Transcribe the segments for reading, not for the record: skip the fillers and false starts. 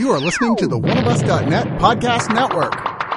You are listening to the OneOfUs.net podcast network.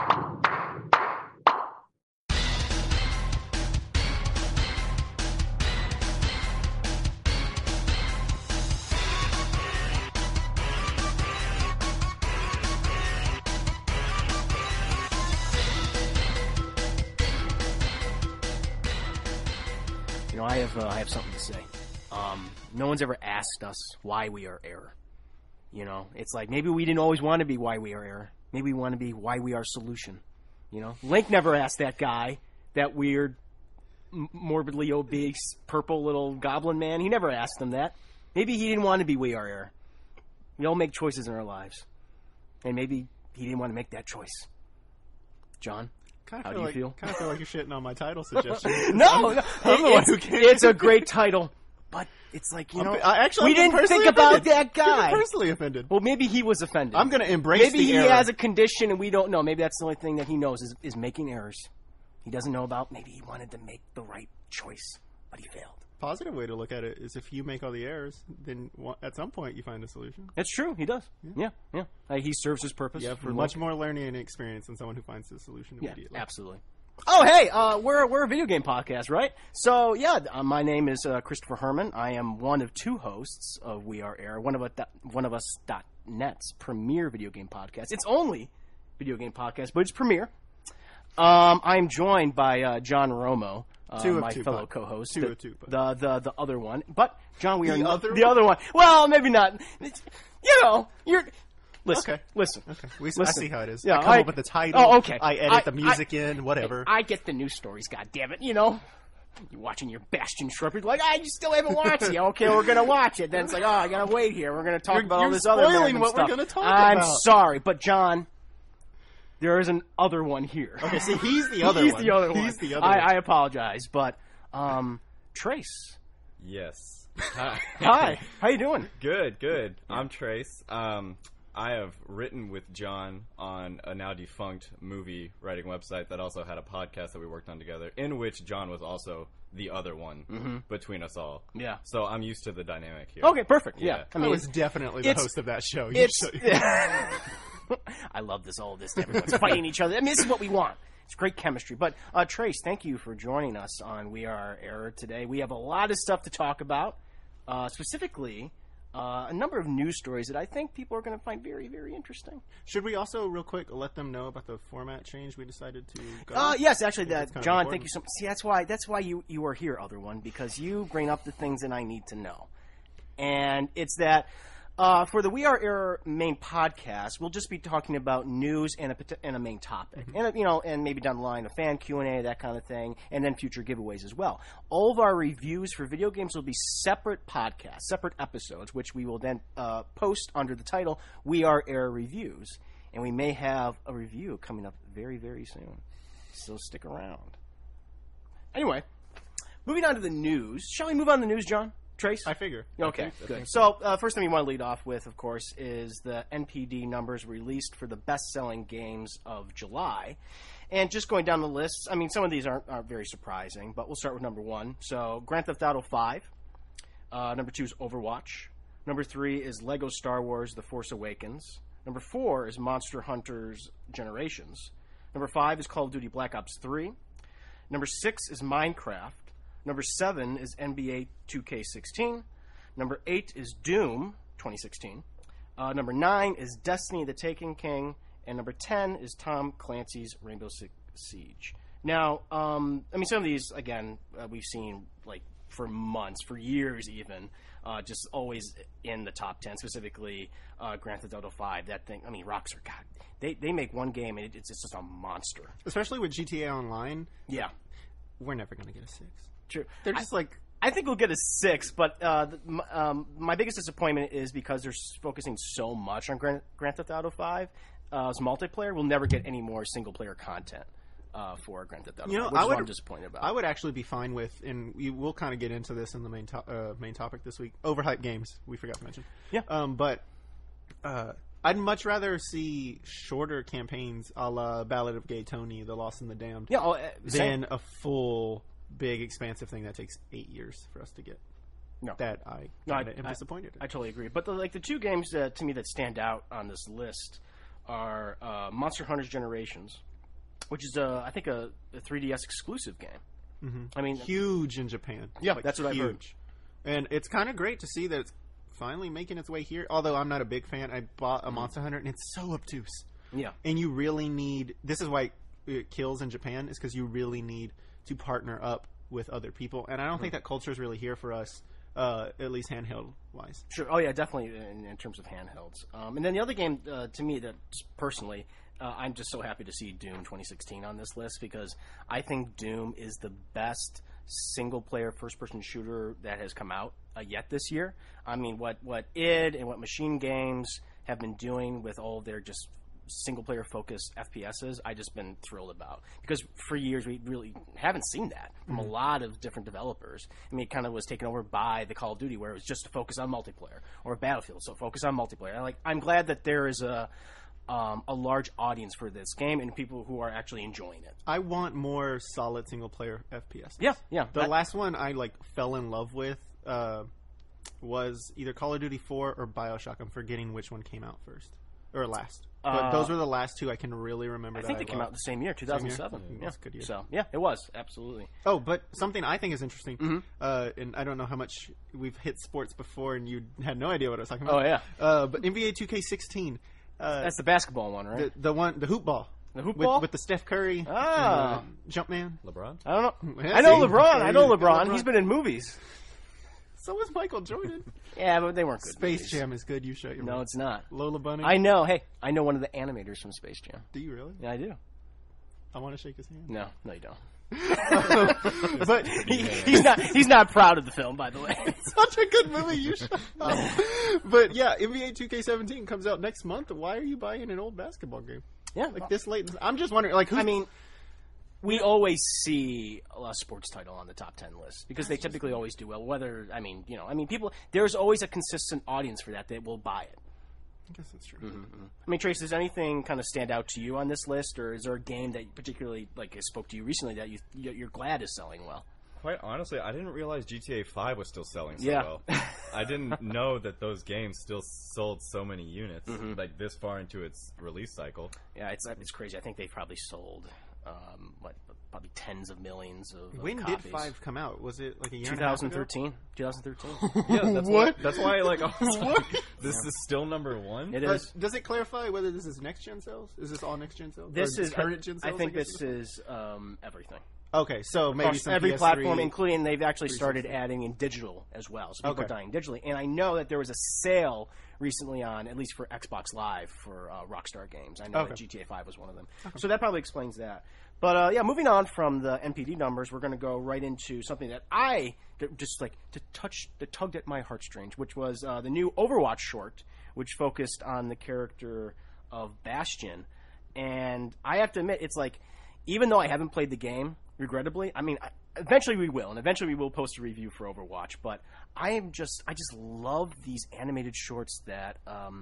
You know, I have something to say. No one's ever asked us why we are error. You know, it's like maybe we didn't always want to be why we are error. Maybe we want to be why we are solution. You know, Link never asked that guy, that weird, morbidly obese, purple little goblin man. He never asked him that. Maybe he didn't want to be we are error. We all make choices in our lives, and maybe he didn't want to make that choice. John, how do you feel? Kind of feel like you're shitting on my title suggestion. No, I'm the one who came. It's a great title. But it's like, you know, we didn't think about that guy. You're personally offended. Well, maybe he was offended. I'm going to embrace maybe the error. Maybe he has a condition and we don't know. Maybe that's the only thing that he knows is making errors. He doesn't know about. Maybe he wanted to make the right choice, but he failed. Positive way to look at it is if you make all the errors, then at some point you find a solution. That's true. He does. Yeah. He serves his purpose. Yeah, for much more learning and experience than someone who finds the solution immediately. Yeah, absolutely. Oh, hey, we're a video game podcast, right? So, yeah, my name is Christopher Herman. I am one of two hosts of We Are Air, one of us.net's premier video game podcast. It's only video game podcast, but it's premier. I'm joined by John Romo, my fellow co-host. Two of two. The other one. But, John, we are the other one. Well, maybe not. You know, you're... Listen. Okay. I see how it is. Yeah, I come up with the title. Oh, okay. I edit the music in, whatever. I get the news stories, goddammit. You know, you're watching your Bastion Shrimp. You're like, you still haven't watched it. Okay, we're going to watch it. Then it's like, I got to wait here. We're going to talk about all this other spoiling what stuff. we're going to talk about. I'm sorry, but John, there is an other one here. Okay, see, he's the other He's one. the other one. He's the other one. I apologize, but Trace. Yes. Hi. How you doing? Good. I'm Trace. I have written with John on a now defunct movie writing website that also had a podcast that we worked on together, in which John was also the other one between us all. Yeah. So I'm used to the dynamic here. Okay, perfect. Yeah. I was definitely the host of that show. I love all this. Everyone's fighting each other. I mean, this is what we want. It's great chemistry. But, Trace, thank you for joining us on We Are Error today. We have a lot of stuff to talk about, specifically... a number of news stories that I think people are going to find very, very interesting. Should we also, real quick, let them know about the format change we decided to go? Yes, actually, John, thank you so much. See, that's why you are here, other one, because you bring up the things that I need to know. And it's that for the We Are Error main podcast, we'll just be talking about news and a main topic, and maybe down the line a fan Q&A, that kind of thing, and then future giveaways as well. All of our reviews for video games will be separate podcasts, separate episodes, which we will then post under the title We Are Error Reviews, and we may have a review coming up very, very soon. So stick around. Anyway, moving on to the news. Shall we move on to the news, John? Trace? I figure. Okay, good. So, first thing we want to lead off with, of course, is the NPD numbers released for the best-selling games of July. And just going down the list, I mean, some of these aren't very surprising, but we'll start with number 1. So, Grand Theft Auto 5. Number 2 is Overwatch. Number 3 is Lego Star Wars The Force Awakens. Number 4 is Monster Hunter's Generations. Number 5 is Call of Duty Black Ops 3. Number 6 is Minecraft. Number 7 is NBA 2K16. Number 8 is Doom 2016. Number 9 is Destiny the Taken King. And number 10 is Tom Clancy's Rainbow Six Siege. Now, I mean, some of these, again, we've seen, like, for months, for years even, just always in the top 10, specifically Grand Theft Auto 5. That thing, I mean, Rockstar, God, they make one game and it's just a monster. Especially with GTA Online. Yeah. We're never going to get a 6. True. They're just I think we'll get a 6, but my biggest disappointment is because they're focusing so much on Grand Theft Auto 5 as multiplayer. We'll never get any more single-player content for Grand Theft Auto 5, which is what I'm disappointed about. I would actually be fine with, and we'll kind of get into this in the main topic this week, overhyped games, we forgot to mention. Yeah. But I'd much rather see shorter campaigns a la Ballad of Gay Tony, The Lost and the Damned, than a full... big, expansive thing that takes 8 years for us to get. No. that I am disappointed in. I totally agree. But the two games to me that stand out on this list are Monster Hunter's Generations, which is I think a 3DS exclusive game. Mm-hmm. I mean, huge in Japan. Yeah, that's what I've heard. And it's kind of great to see that it's finally making its way here. Although I'm not a big fan, I bought a Monster Hunter and it's so obtuse. Yeah, and you really need. This is why it kills in Japan, is because you really need to partner up with other people, and I don't think that culture is really here for us. At least handheld wise. Sure. Oh yeah, definitely in terms of handhelds. And then the other game to me that personally, I'm just so happy to see Doom 2016 on this list, because I think Doom is the best single-player first-person shooter that has come out yet this year. I mean, what id and what Machine Games have been doing with all of their just single-player focused FPSs, I just been thrilled about, because for years we really haven't seen that from a lot of different developers. I mean, it kind of was taken over by the Call of Duty, where it was just to focus on multiplayer, or Battlefield, so focus on multiplayer. I'm glad that there is a large audience for this game and people who are actually enjoying it. I want more solid single-player FPS. Yeah. The last one I fell in love with was either Call of Duty 4 or BioShock. I'm forgetting which one came out first or last. But those were the last two I can really remember. I think they came out the same year, 2007. Yeah, that's a good year. So yeah, it was absolutely. Oh, but something I think is interesting, and I don't know how much we've hit sports before, and you had no idea what I was talking about. Oh yeah. But NBA 2K16. That's the basketball one, right? The hoop ball. The hoop ball with the Steph Curry Jumpman. LeBron. I don't know. I know LeBron. He's been in movies. So was Michael Jordan. Yeah, but they weren't good. Space movies. Jam is good. You shut your mouth. No, it's not. Lola Bunny. I know. Hey, I know one of the animators from Space Jam. Do you really? Yeah, I do. I want to shake his hand. No, you don't. But he's not proud of the film, by the way. It's such a good movie. You shut up. But yeah, NBA 2K17 comes out next month. Why are you buying an old basketball game? Yeah, this late. I'm just wondering. We always see a sports title on the top 10 list because they typically always do well. People. There's always a consistent audience for that will buy it. I guess that's true. Mm-hmm. I mean, Trace, does anything kind of stand out to you on this list, or is there a game that particularly spoke to you recently that you're glad is selling well? Quite honestly, I didn't realize GTA 5 was still selling so Yeah. well. I didn't know that those games still sold so many units, this far into its release cycle. Yeah, it's crazy. I think they probably sold probably tens of millions of When copies. did 5 come out? Was it like a year 2013. 2013. Yeah, that's What? That's why I was like, this is still number one? It is. Does it clarify whether this is next gen sales? Is this all next gen sales? This Or is current gen sales. I think guess this is everything. Okay, so maybe Across some every PS3 platform, including they've actually started adding in digital as well. So people are dying digitally. And I know that there was a sale recently on, at least for Xbox Live, for Rockstar games. I know that GTA 5 was one of them. So that probably explains that. But moving on from the NPD numbers, we're going to go right into something that I just tugged at my heartstrings, which was the new Overwatch short, which focused on the character of Bastion. And I have to admit, it's even though I haven't played the game, regrettably, eventually we will, and eventually we will post a review for Overwatch. But I just love these animated shorts that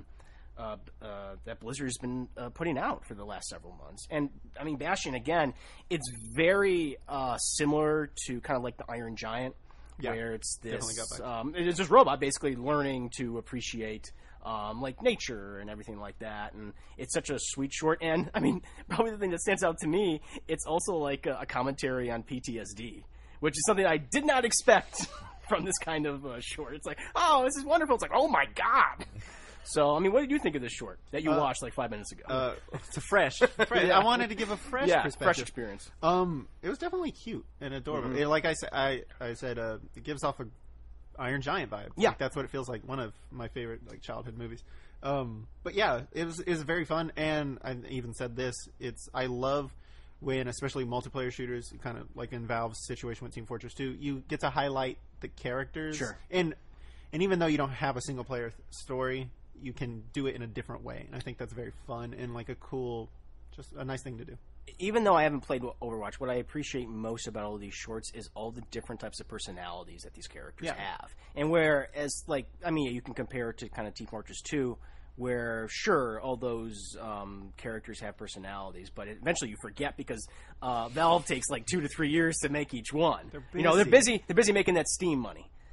that Blizzard has been putting out for the last several months. And Bastion, again, it's very similar to kind of like the Iron Giant, where it's this robot basically learning to appreciate nature and everything like that. And it's such a sweet short. And probably the thing that stands out to me, it's also like a commentary on PTSD, which is something I did not expect from this kind of short. It's oh, this is wonderful. It's oh my God. So, what did you think of this short that you watched 5 minutes ago? It's a fresh. I wanted to give a fresh perspective. Fresh experience. It was definitely cute and adorable. It, like I said, it gives off a Iron Giant vibe. Yeah, that's what it feels like. One of my favorite childhood movies. But yeah, it was very fun. And I even said this. I love when, especially multiplayer shooters, kind of like in Valve's situation with Team Fortress 2, you get to highlight the characters. Sure. And even though you don't have a single player story, you can do it in a different way, and I think that's very fun and just a nice thing to do. Even though I haven't played Overwatch, what I appreciate most about all of these shorts is all the different types of personalities that these characters have. And whereas, you can compare it to kind of Team Fortress 2, where, sure, all those characters have personalities, but eventually you forget because Valve takes 2 to 3 years to make each one. They're busy. They're busy making that Steam money.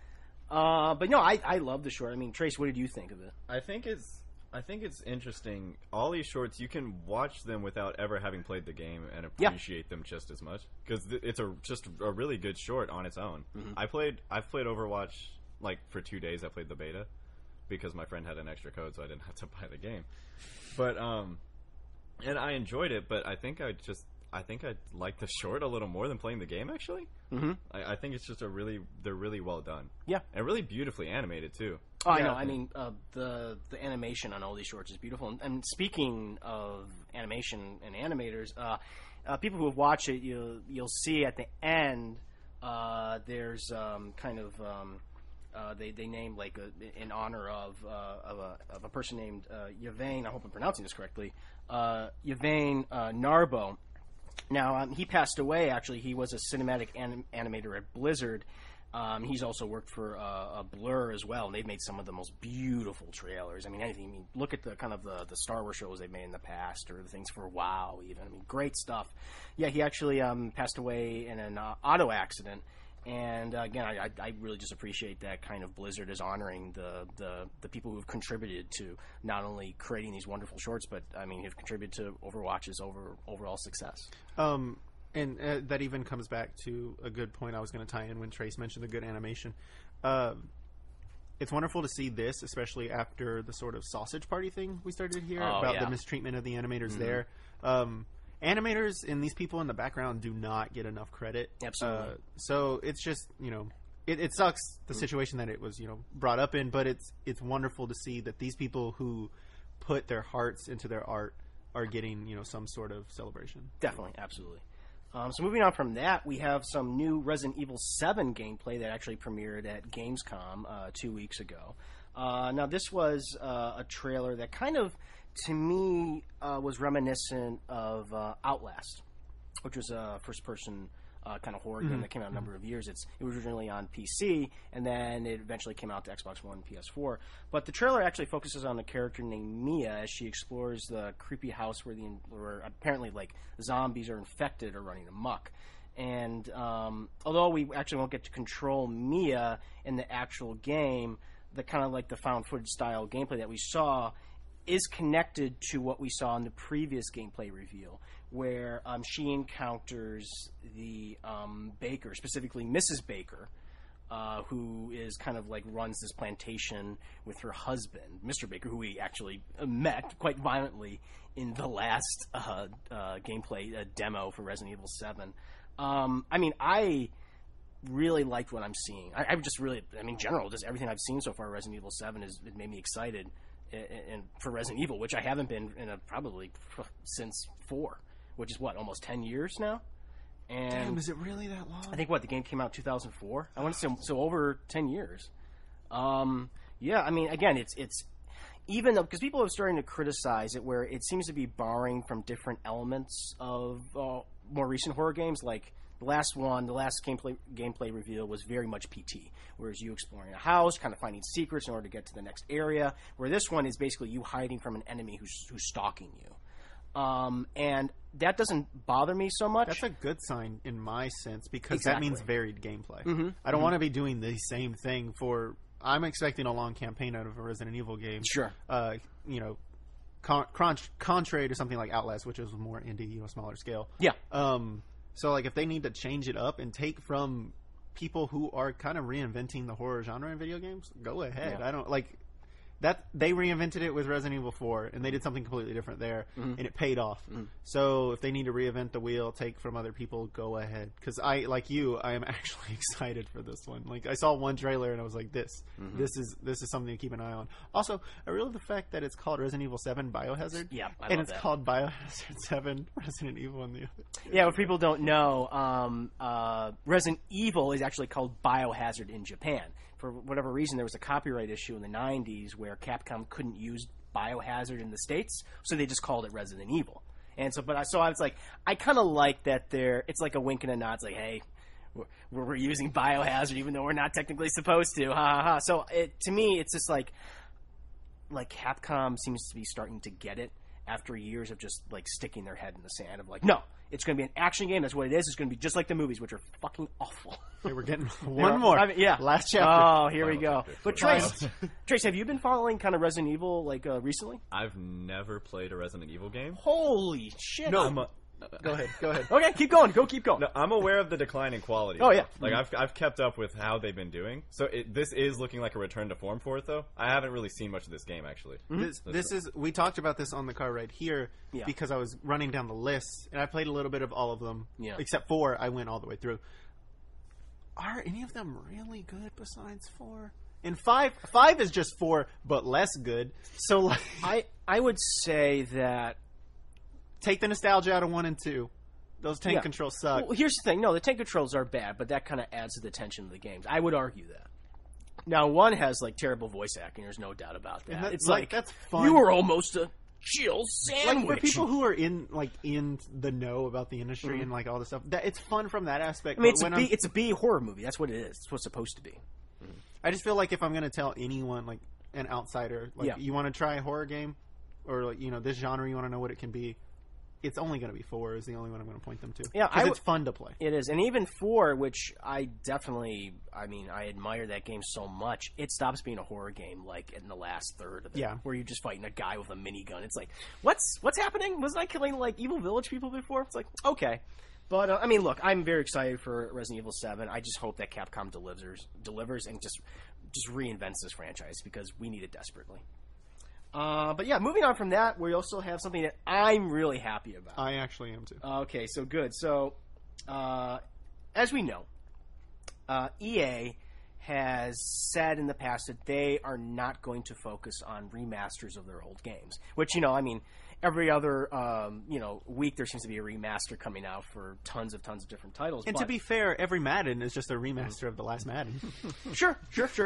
But no, I love the short. I mean, Trace, what did you think of it? I think it's interesting. All these shorts, you can watch them without ever having played the game and appreciate them just as much because it's just a really good short on its own. Mm-hmm. I've played Overwatch like for 2 days. I played the beta because my friend had an extra code, so I didn't have to buy the game. But and I enjoyed it. But I think I like the short a little more than playing the game. Actually, I think it's just they're really well done. Yeah, and really beautifully animated too. Oh, I know. I mean, the animation on all these shorts is beautiful. And speaking of animation and animators, people who have watched it, you'll see at the end there's kind of they named like in honor of a person named Yvain. I hope I'm pronouncing this correctly. Yvain Narbo. Now he passed away. Actually, he was a cinematic animator at Blizzard. He's also worked for Blur as well, and they've made some of the most beautiful trailers. I mean, look at the kind of the Star Wars shows they've made in the past, or the things for WoW even. I mean, great stuff. Yeah, he actually passed away in an auto accident, and again, I really just appreciate that kind of Blizzard is honoring the people who have contributed to not only creating these wonderful shorts, but I mean, have contributed to Overwatch's overall success. And that even comes back to a good point I was going to tie in when Trace mentioned the good animation. It's wonderful to see this, especially after the sort of sausage party thing we started here about the mistreatment of the animators there. Animators and these people in the background do not get enough credit. Absolutely. So it's just, it sucks the situation that it was, brought up in, but it's wonderful to see that these people who put their hearts into their art are getting, some sort of celebration. Definitely, absolutely. So moving on from that, we have some new Resident Evil 7 gameplay that actually premiered at Gamescom 2 weeks ago. Now, this was a trailer that kind of, to me, was reminiscent of Outlast, which was a first-person kind of horror game that came out a number of years. It was originally on PC, and then it eventually came out to Xbox One and PS4. But the trailer actually focuses on a character named Mia as she explores the creepy house where apparently like zombies are infected or running amok. And although we actually won't get to control Mia in the actual game, the kind of like the found footage style gameplay that we saw is connected to what we saw in the previous gameplay reveal, where she encounters the Baker, specifically Mrs. Baker, who is kind of like runs this plantation with her husband, Mr. Baker, who we actually met quite violently in the last gameplay demo for Resident Evil 7. I mean, I really liked what I'm seeing. In general, just everything I've seen so far, Resident Evil 7 it made me excited. And for Resident Evil, which I haven't been in probably since 4, which is almost 10 years now. And damn, is it really that long? I think the game came out in 2004. I want to say so over 10 years. Yeah, I mean, again, it's even though because people are starting to criticize it, where it seems to be borrowing from different elements of more recent horror games, like. The last gameplay reveal was very much PT, whereas you exploring a house, kind of finding secrets in order to get to the next area, where this one is basically you hiding from an enemy who's stalking you. And that doesn't bother me so much. That's a good sign in my sense, because that means varied gameplay. I don't want to be doing the same thing I'm expecting a long campaign out of a Resident Evil game. Sure. Contrary to something like Outlast, which is more indie, smaller scale. Yeah. So, if they need to change it up and take from people who are kind of reinventing the horror genre in video games, go ahead. Yeah. I don't that they reinvented it with Resident Evil 4, and they did something completely different there, and it paid off. So if they need to reinvent the wheel, take from other people, go ahead. Because I am actually excited for this one. I saw one trailer and I was like, this is something to keep an eye on. Also, I really love the fact that it's called Resident Evil 7 Biohazard. Yeah, and it's called Biohazard 7 Resident Evil in the other. Yeah, if people don't know, Resident Evil is actually called Biohazard in Japan. For whatever reason, there was a copyright issue in the 90s where Capcom couldn't use Biohazard in the States, so they just called it Resident Evil. And so, I was like, I kind of like that it's like a wink and a nod. It's like, hey, we're using Biohazard even though we're not technically supposed to. Ha ha ha. So to me, it's just like Capcom seems to be starting to get it after years of just sticking their head in the sand of no, It's going to be an action game. That's what it is. It's going to be just like the movies, which are fucking awful. Okay, we're getting one more. Yeah. Last chapter. Oh, here we Final go. chapter. But Trace, have you been following kind of Resident Evil recently? I've never played a Resident Evil game. Holy shit! No, go ahead. Okay, keep going. Keep going. No, I'm aware of the decline in quality. Oh, yeah. Like I've kept up with how they've been doing. So this is looking like a return to form for it, though. I haven't really seen much of this game actually. This is we talked about this on the car right here Yeah. because I was running down the list and I played a little bit of all of them. Yeah. Except 4, I went all the way through. Are any of them really good besides 4? And 5 is just 4 but less good. So like I would say that. take the nostalgia out of 1 and 2. Those tank Yeah. controls suck. Well, here's the thing. No, the tank controls are bad, but that kind of adds to the tension of the games. I would argue that. Now, 1 has like terrible voice acting. There's no doubt about that. And that- It's like, like that's fun. You were almost a Jill Like sandwich. for people who are in the know about the industry and like all this stuff, that it's fun from that aspect. I mean, but it's a B horror movie. That's what it is. It's what's supposed to be. I just feel like if I'm going to tell anyone, like an outsider, like Yeah. you want to try a horror game, or like this genre, you want to know what it can be, it's only going to be 4 is the only one I'm going to point them to. Yeah, because I it's fun to play. It is, and even 4, which I admire that game so much. It stops being a horror game like in the last third of it, Yeah. where you're just fighting a guy with a minigun. It's like, what's happening? Wasn't I killing like Evil Village people before? It's like, okay. But I mean, look, I'm very excited for Resident Evil 7. I just hope that Capcom delivers and just reinvents this franchise because we need it desperately. But yeah, moving on from that, we also have something that I'm really happy about. I actually am too. Okay, so good. So, as we know, EA has said in the past that they are not going to focus on remasters of their old games. Which, I mean, every other, week there seems to be a remaster coming out for tons of different titles. And but to be fair, every Madden is just a remaster of the last Madden. Sure.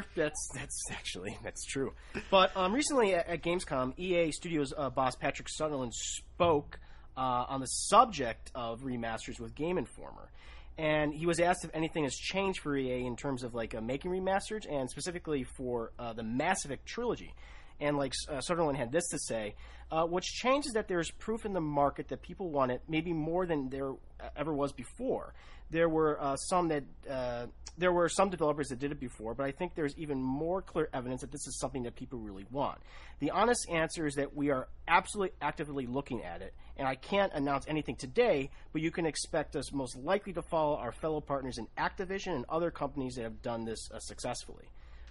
That's true. But recently at Gamescom, EA Studios boss Patrick Sutherland spoke on the subject of remasters with Game Informer. And he was asked if anything has changed for EA in terms of like making remasters, and specifically for the Mass Effect trilogy. And like Sutherland had this to say: "What's changed is that there's proof in the market that people want it, maybe more than there ever was before. There were some developers that did it before, but I think there's even more clear evidence that this is something that people really want. The honest answer is that we are absolutely actively looking at it, and I can't announce anything today, but you can expect us most likely to follow our fellow partners in Activision and other companies that have done this successfully."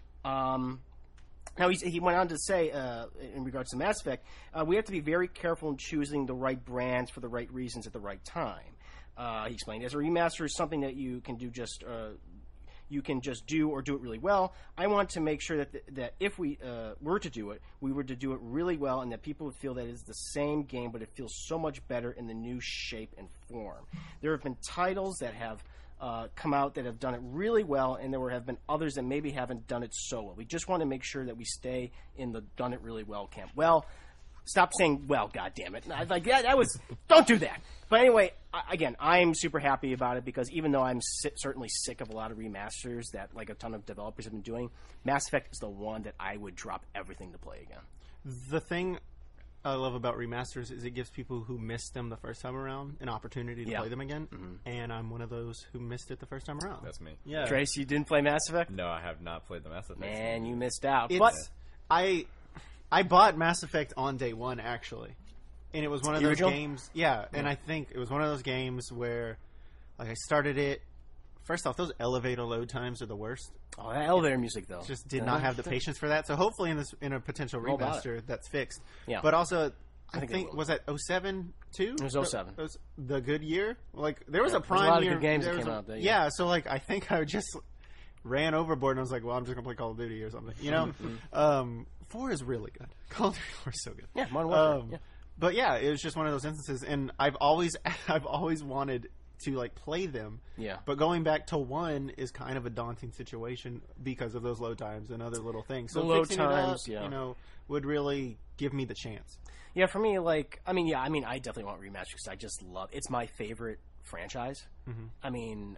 Now, he went on to say, in regards to Mass Effect, we have to be very careful in choosing the right brands for the right reasons at the right time. He explained, as a remaster is something that you can do you can just do or do it really well. I want to make sure that if we were to do it, we were to do it really well, and that people would feel that it's the same game, but it feels so much better in the new shape and form. There have been titles that have come out that have done it really well, and there have been others that maybe haven't done it so well. We just want to make sure that we stay in the done it really well camp. Well, stop saying "well," goddammit. Like that was don't do that. But anyway, again, I'm super happy about it because even though I'm certainly sick of a lot of remasters that like a ton of developers have been doing, Mass Effect is the one that I would drop everything to play again. The thing I love about remasters is it gives people who missed them the first time around an opportunity to play them again. Mm-hmm. And I'm one of those who missed it the first time around. That's me. Yeah. Trace, you didn't play Mass Effect? No, I have not played the Mass Effect. Man, you missed out. It's, But I bought Mass Effect on day one, actually. And it was one of those original? games. Yeah, and I think it was one of those games where, like, I started it. First off, those elevator load times are the worst. oh, that elevator music though. Just did not have the patience for that. So hopefully in a potential Roll about remaster, that's fixed. Yeah. But also, I think it think will. was that 07 too? It was 07. It was the good year. Like there was a there's a prime lot of year. good games there that was came a- out that year. Yeah, so like I think I just ran overboard and I was like, well, I'm just gonna play Call of Duty or something. You know, 4 is really good. Call of Duty 4 is so good. Yeah, Modern Warfare. Yeah. But yeah, it was just one of those instances, and I've always wanted to like play them. Yeah. But going back to 1 is kind of a daunting situation because of those load times and other little things. So The load fixing it times, up, yeah. you know, would really give me the chance. Yeah, for me, I definitely want remasters because I just love. It's my favorite franchise. Mm-hmm. I mean,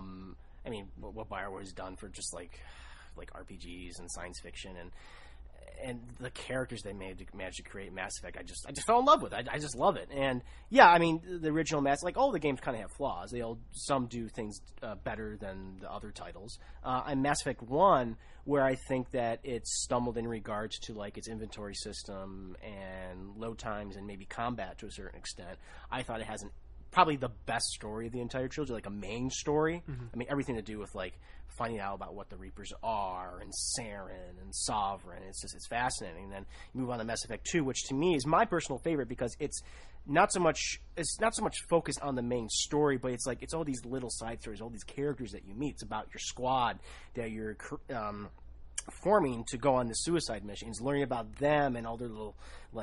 what BioWare has done for just like RPGs and science fiction, and and the characters they managed to create Mass Effect, I just fell in love with. I just love it. And yeah, I mean, the original Mass, like all the games kind of have flaws. Some do things better than the other titles. And Mass Effect 1, where I think that it stumbled in regards to like its inventory system and load times and maybe combat to a certain extent, I thought it has probably the best story of the entire trilogy, like a main story. I mean, everything to do with like finding out about what the Reapers are and Saren and Sovereign. It's fascinating. And then you move on to Mass Effect 2, which to me is my personal favorite because it's not so much focused on the main story, but it's all these little side stories, all these characters that you meet. It's about your squad that you're forming to go on the suicide missions, learning about them and all their little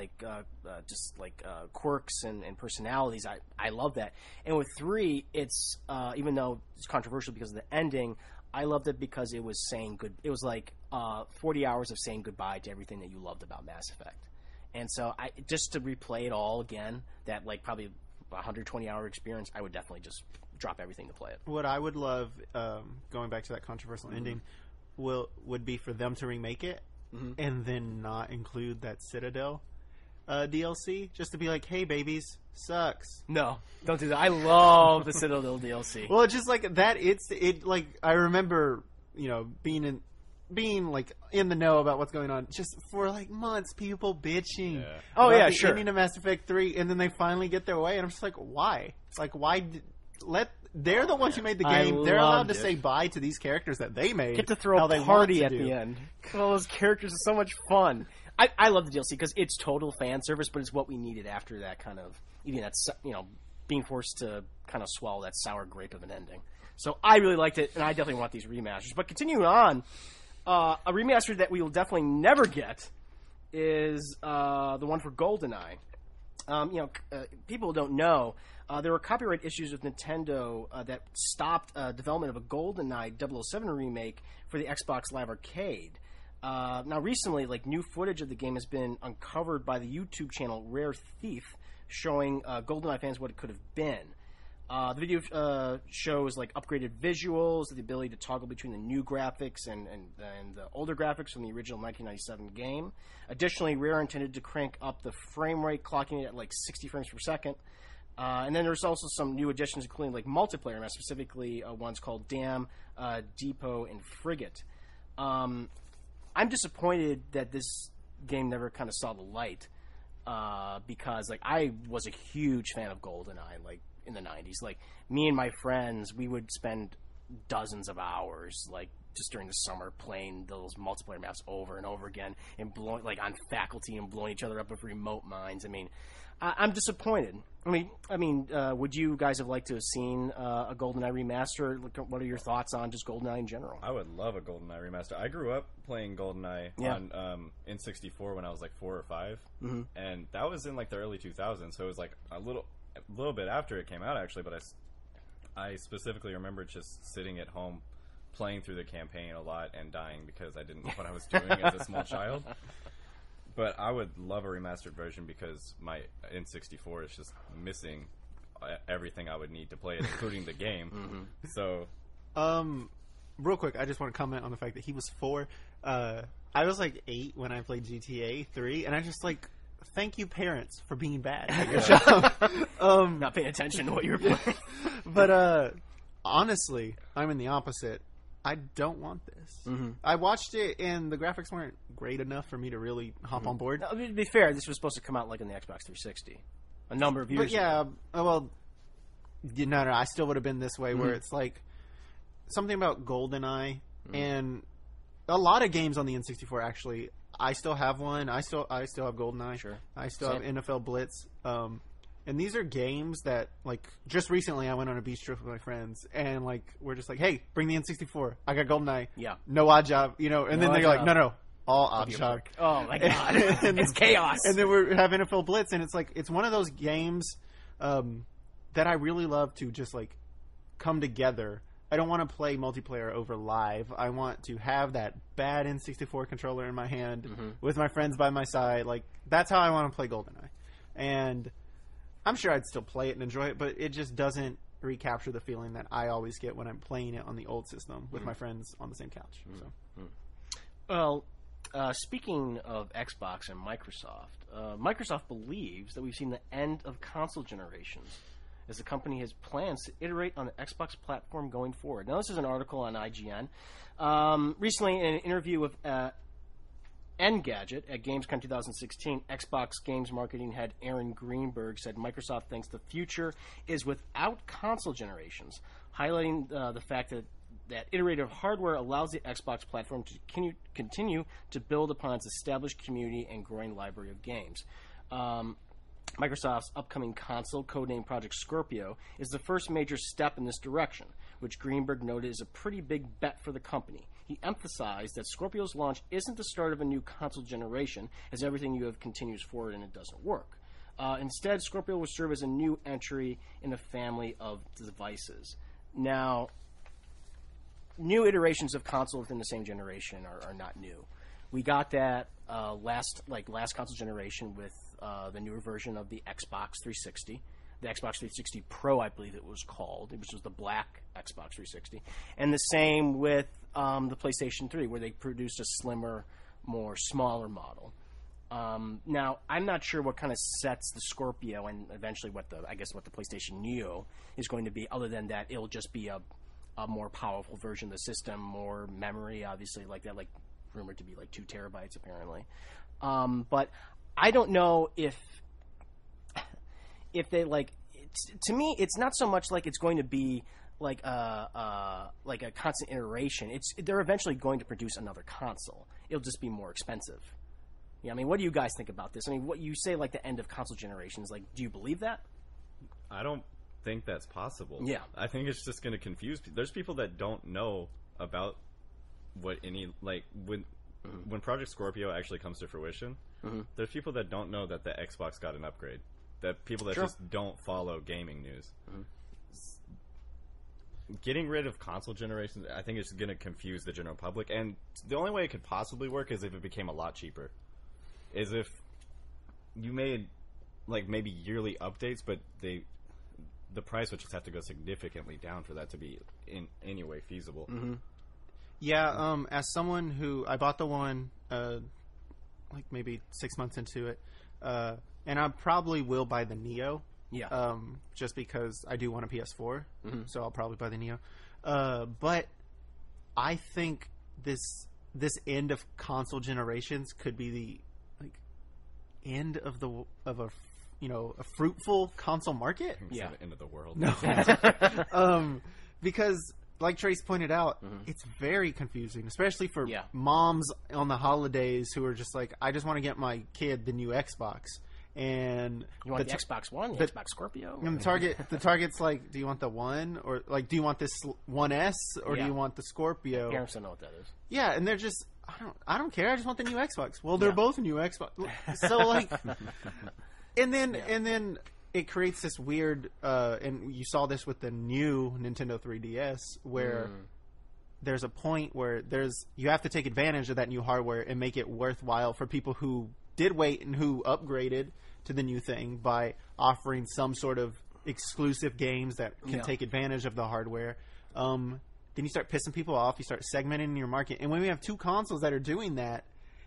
quirks and personalities. I love that. And with 3, it's even though it's controversial because of the ending, I loved it because it was saying good. It was like 40 hours of saying goodbye to everything that you loved about Mass Effect. And so just to replay it all again, that like probably 120-hour experience, I would definitely just drop everything to play it. What I would love, going back to that controversial ending, would be for them to remake it and then not include that Citadel DLC, just to be like, hey babies, sucks. No, don't do that. I love the Citadel DLC. Well, it's just like that. It like I remember, being like in the know about what's going on, just for like months, people bitching. Yeah. Oh about yeah, the sure. ending of Mass Effect 3, and then they finally get their way, and I'm just like, why? It's like, why? They're the ones who made the game. They're allowed to say bye to these characters that they made. Get to throw a party at the end. All those characters are so much fun. I love the DLC because it's total fan service, but it's what we needed after that kind of being forced to kind of swallow that sour grape of an ending. So I really liked it, and I definitely want these remasters. But continuing on, a remaster that we will definitely never get is the one for GoldenEye. People don't know. There were copyright issues with Nintendo that stopped development of a GoldenEye 007 remake for the Xbox Live Arcade. Now, recently, new footage of the game has been uncovered by the YouTube channel Rare Thief, showing GoldenEye fans what it could have been. The video shows upgraded visuals, the ability to toggle between the new graphics and the older graphics from the original 1997 game. Additionally, Rare intended to crank up the frame rate, clocking it at 60 frames per second. And then there's also some new additions, including multiplayer maps, specifically ones called Dam, Depot, and Frigate. I'm disappointed that this game never kind of saw the light because I was a huge fan of GoldenEye in the 90s. Me and my friends, we would spend dozens of hours just during the summer playing those multiplayer maps over and over again and blowing on faculty and blowing each other up with remote mines. I mean, I'm disappointed. I mean, would you guys have liked to have seen a GoldenEye remaster? What are your thoughts on just GoldenEye in general? I would love a GoldenEye remaster. I grew up playing GoldenEye on N64 when I was 4 or 5, and that was in the early 2000s. So it was a little bit after it came out, actually. But I specifically remember just sitting at home playing through the campaign a lot and dying because I didn't know what I was doing as a small child. But I would love a remastered version because my N64 is just missing everything I would need to play it, including the game. So, real quick, I just want to comment on the fact that he was 4. I was 8 when I played GTA 3, and I just thank you, parents, for being bad at your job. Not paying attention to what you were playing. But honestly, I'm in the opposite. I don't want this. I watched it, and the graphics weren't great enough for me to really hop on board. Now, to be fair, this was supposed to come out in the Xbox 360 a number of years ago. Well, no, I still would have been this way, where it's something about GoldenEye, and a lot of games on the N64, actually. I still have one. I still have GoldenEye. Sure. I still have NFL Blitz. And these are games that, just recently I went on a beach trip with my friends, and, we're just hey, bring the N64. I got GoldenEye. Yeah. No Odd Job, and then they're no, all Odd Job. Oh, my God. It's chaos. And then we have NFL Blitz, and it's one of those games that I really love to just, come together. I don't want to play multiplayer over live. I want to have that bad N64 controller in my hand with my friends by my side. That's how I want to play GoldenEye. And I'm sure I'd still play it and enjoy it, but it just doesn't recapture the feeling that I always get when I'm playing it on the old system with my friends on the same couch. So. Well, Speaking of Xbox and Microsoft, Microsoft believes that we've seen the end of console generations, as the company has plans to iterate on the Xbox platform going forward. Now, this is an article on IGN. Recently, in an interview with Engadget at Gamescom 2016, Xbox Games marketing head Aaron Greenberg said Microsoft thinks the future is without console generations, highlighting the fact that iterative hardware allows the Xbox platform to continue to build upon its established community and growing library of games. Microsoft's upcoming console, codenamed Project Scorpio, is the first major step in this direction, which Greenberg noted is a pretty big bet for the company. He emphasized that Scorpio's launch isn't the start of a new console generation, as everything you have continues forward and it doesn't work. Instead, Scorpio will serve as a new entry in a family of devices. Now, new iterations of console within the same generation are not new. We got that last console generation with the newer version of the Xbox 360, the Xbox 360 Pro, I believe it was called, which was the black Xbox 360, and the same with the PlayStation 3, where they produced a slimmer, smaller model. Now, I'm not sure what kind of sets the Scorpio and eventually what the PlayStation Neo is going to be, other than that it'll just be a more powerful version of the system, more memory, obviously, like that, like rumored to be like 2 terabytes apparently. But I don't know if they to me, it's not so much like it's going to be like a constant iteration. They're eventually going to produce another console. It'll just be more expensive. Yeah, I mean, what do you guys think about this? I mean, what you say, like the end of console generations, like, do you believe that? I don't think that's possible. Yeah, I think it's just going to confuse people. There's people that don't know about what any when Project Scorpio actually comes to fruition. There's people that don't know that the Xbox got an upgrade. That people that just don't follow gaming news. Getting rid of console generations, I think, is going to confuse the general public. And the only way it could possibly work is if it became a lot cheaper. Is if you made maybe yearly updates, but the price would just have to go significantly down for that to be in any way feasible. Yeah, as someone who I bought the one maybe 6 months into it, and I probably will buy the Neo. Yeah. Just because I do want a PS4, so I'll probably buy the Neo. But I think this end of console generations could be the end of a fruitful console market. Yeah, the end of the world. No, because like Trace pointed out, it's very confusing, especially for moms on the holidays who are just like, I just want to get my kid the new Xbox. And you want the Xbox One, the Xbox Scorpio, and the target's like, do you want the One, or like, do you want this One S, or do you want the Scorpio? Parents don't know what that is. Yeah, and they're just, I don't care. I just want the new Xbox. Well, they're both new Xbox. So and then it creates this weird, and you saw this with the new Nintendo 3DS, where there's a point where you have to take advantage of that new hardware and make it worthwhile for people who did wait and who upgraded to the new thing by offering some sort of exclusive games that can take advantage of the hardware. Then you start pissing people off. You start segmenting your market. And when we have two consoles that are doing that,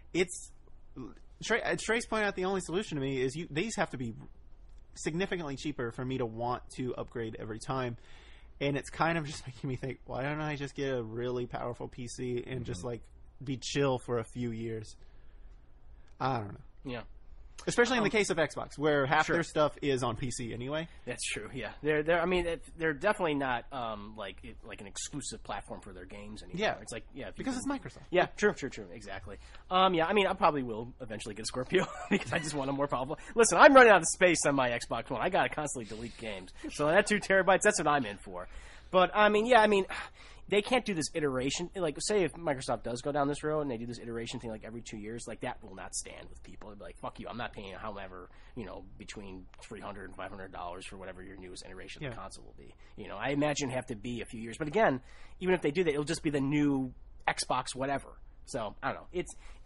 Trace pointed out the only solution to me is these have to be significantly cheaper for me to want to upgrade every time. And it's kind of just making me think, why don't I just get a really powerful PC and just be chill for a few years? I don't know. Yeah. Especially in the case of Xbox, where half their stuff is on PC anyway. That's true. Yeah, they're definitely not like an exclusive platform for their games anymore. Yeah, it's because it's Microsoft. Yeah, true, exactly. Yeah, I mean, I probably will eventually get a Scorpio because I just want a more powerful. Listen, I'm running out of space on my Xbox One. I gotta constantly delete games, so that 2 terabytes, that's what I'm in for. But I mean, they can't do this iteration. Like, say if Microsoft does go down this road and they do this iteration thing every 2 years, that will not stand with people. They'll be like, fuck you, I'm not paying however, between $300 and $500 for whatever your newest iteration of the console will be. I imagine it'd have to be a few years. But again, even if they do that, it'll just be the new Xbox whatever. So, I don't know.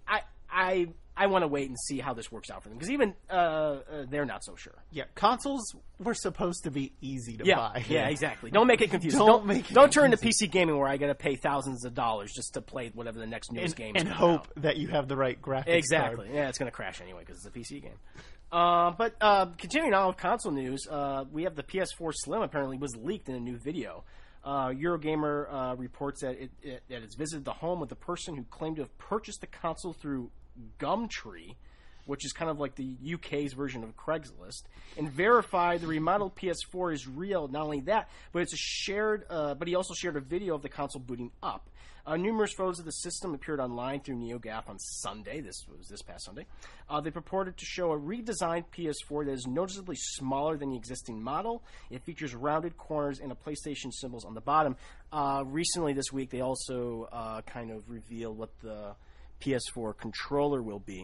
I want to wait and see how this works out for them because even they're not so sure. Yeah, consoles were supposed to be easy to buy. Yeah, exactly. Don't make it confusing. Don't turn to PC gaming where I got to pay thousands of dollars just to play whatever the next news game is. And hope that you have the right graphics Exactly. card. Yeah, it's going to crash anyway because it's a PC game. But continuing on with console news, we have the PS4 Slim apparently was leaked in a new video. Eurogamer reports that it's visited the home of the person who claimed to have purchased the console through Gumtree, which is kind of like the UK's version of Craigslist, and verified the remodeled PS4 is real. Not only that, but it's a shared. But he also shared a video of the console booting up. Numerous photos of the system appeared online through NeoGAF on Sunday. This was this past Sunday. They purported to show a redesigned PS4 that is noticeably smaller than the existing model. It features rounded corners and a PlayStation symbols on the bottom. Recently this week, they also kind of revealed what the PS4 controller will be.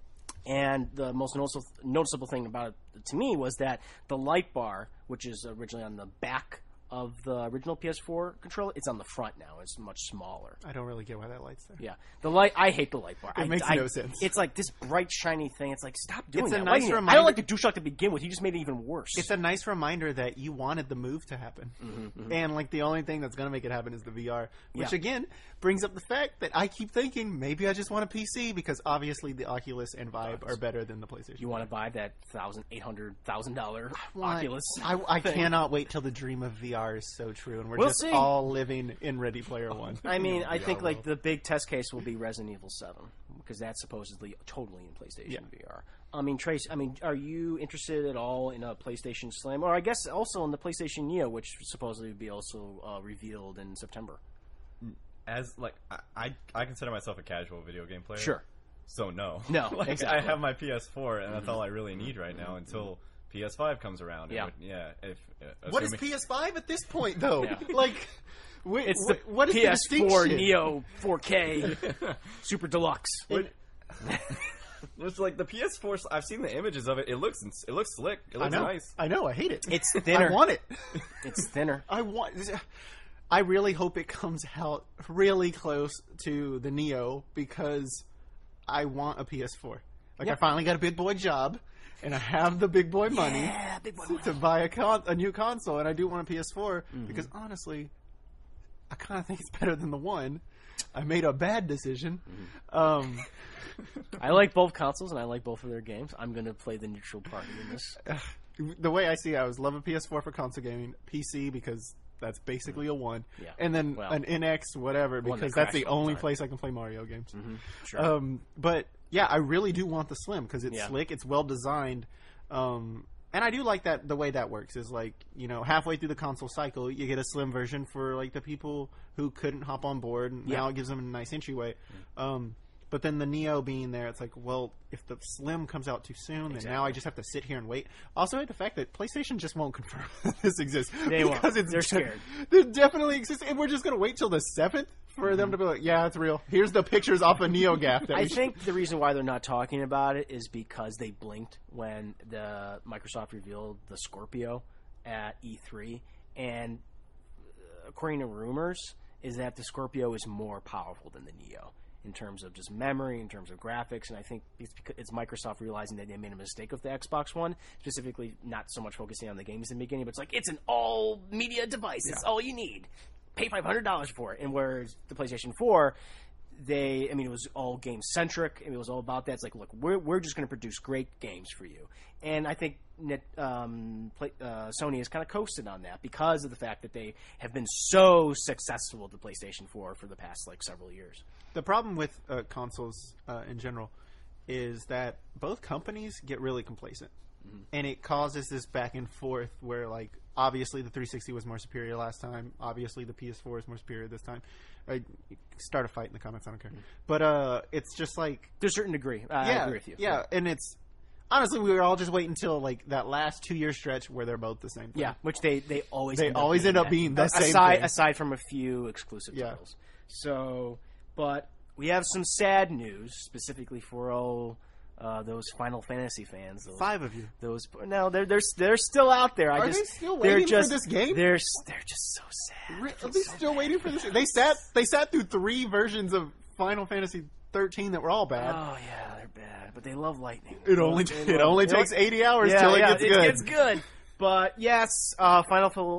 And the most noticeable thing about it to me was that the light bar, which is originally on the back of the original PS4 controller, it's on the front now. It's much smaller. I don't really get why that light's there. Yeah. The light, I hate the light bar. It makes no sense. It's like this bright, shiny thing. It's like, stop doing It's that. a nice reminder. I don't like the DualShock to begin with. You just made it even worse. It's a nice reminder that you wanted the move to happen. And like the only thing that's going to make it happen is the VR, which again brings up the fact that I keep thinking maybe I just want a PC because obviously the Oculus and Vive are better than the PlayStation. You want to buy that $800,000 Oculus? I cannot wait till the dream of VR is so true and we're We'll just see. all living in Ready Player One. I mean, I think like the big test case will be Resident Evil 7 because that's supposedly totally in PlayStation VR. I mean, Trace, are you interested at all in a PlayStation Slim, or I guess also in the PlayStation Neo, which supposedly would be also revealed in September? As like I consider myself a casual video game player. Sure. So no. Exactly. I have my PS4, and that's all I really need right now until PS5 comes around. Yeah. What is PS5 at this point, though? Yeah. Like, It's what is the PS4 distinction? Neo 4K Super Deluxe. It's like the PS4. I've seen the images of it. It looks slick. It looks nice. I know. I hate it. It's thinner. I want it. It's thinner. I really hope it comes out really close to the Neo because I want a PS4. Like, I finally got a big boy job, and I have the big boy money to buy a new console, and I do want a PS4 because, honestly, I kind of think it's better than the one. I made a bad decision. I like both consoles, and I like both of their games. I'm going to play the neutral party in this. The way I see it, I love a PS4 for console gaming, PC because that's basically a one, and then an NX whatever because that's the only place I can play Mario games. Sure. But yeah, I really do want the Slim because it's slick, it's well designed, and I do like that. The way that works is like, you know, halfway through the console cycle, you get a Slim version for like the people who couldn't hop on board. And now it gives them a nice entryway. But then the Neo being there, it's like, well, if the Slim comes out too soon, then now I just have to sit here and wait. Also, the fact that PlayStation just won't confirm that this exists. They won't. They're scared. They definitely exist, and we're just going to wait till the 7th for them to be like, yeah, it's real. Here's the pictures off of NeoGAF. I think the reason why they're not talking about it is because they blinked when the Microsoft revealed the Scorpio at E3, and according to rumors, is that the Scorpio is more powerful than the Neo in terms of just memory, in terms of graphics, and I think it's Microsoft realizing that they made a mistake with the Xbox One, specifically not so much focusing on the games in the beginning, but it's like, it's an all-media device. It's all you need. Pay $500 for it. And whereas the PlayStation 4, it was all game-centric. It was all about that. It's like, look, we're just going to produce great games for you. And I think Sony has kind of coasted on that because of the fact that they have been so successful with the PlayStation 4 for the past, several years. The problem with consoles in general is that both companies get really complacent. And it causes this back and forth where, obviously the 360 was more superior last time. Obviously the PS4 is more superior this time. Start a fight in the comments, I don't care. But it's just like... To a certain degree. I agree with you. Yeah, and it's... Honestly, we were all just waiting until that last 2-year stretch where they're both the same thing. Yeah, which they always end up being the same thing. Aside from a few exclusive titles. So, but we have some sad news, specifically for all those Final Fantasy fans. 5 of you. They're still out there. Are they still waiting for this game? They're just so sad. Are they still waiting for this? They sat through 3 versions of Final Fantasy 13 that were all bad. Oh yeah, they're bad, but they love lightning. It only takes 80 hours till it gets good. It gets good. But yes, Final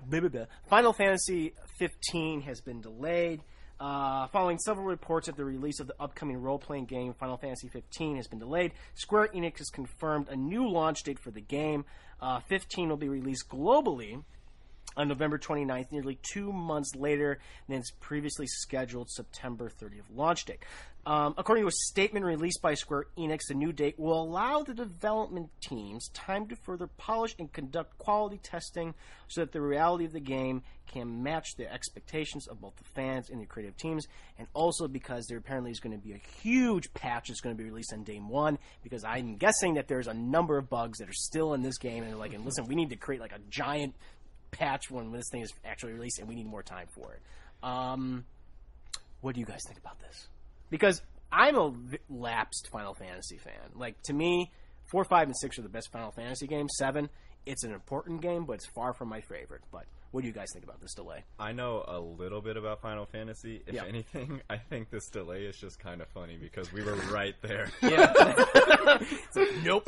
Fantasy 15 has been delayed. Following several reports that the release of the upcoming role-playing game Final Fantasy 15 has been delayed, Square Enix has confirmed a new launch date for the game. 15 will be released globally on November 29th, nearly 2 months later than its previously scheduled September 30th launch date. According to a statement released by Square Enix, the new date will allow the development teams time to further polish and conduct quality testing so that the reality of the game can match the expectations of both the fans and the creative teams, and also because there apparently is going to be a huge patch that's going to be released on day one, because I'm guessing that there's a number of bugs that are still in this game, and they're like, and listen, we need to create like a giant patch when this thing is actually released, and we need more time for it. What do you guys think about this? Because I'm a lapsed Final Fantasy fan. Like, to me, 4, 5, and 6 are the best Final Fantasy games. 7, it's an important game, but it's far from my favorite. But what do you guys think about this delay? I know a little bit about Final Fantasy. If anything, I think this delay is just kind of funny because we were right there. Yeah. It's like, nope.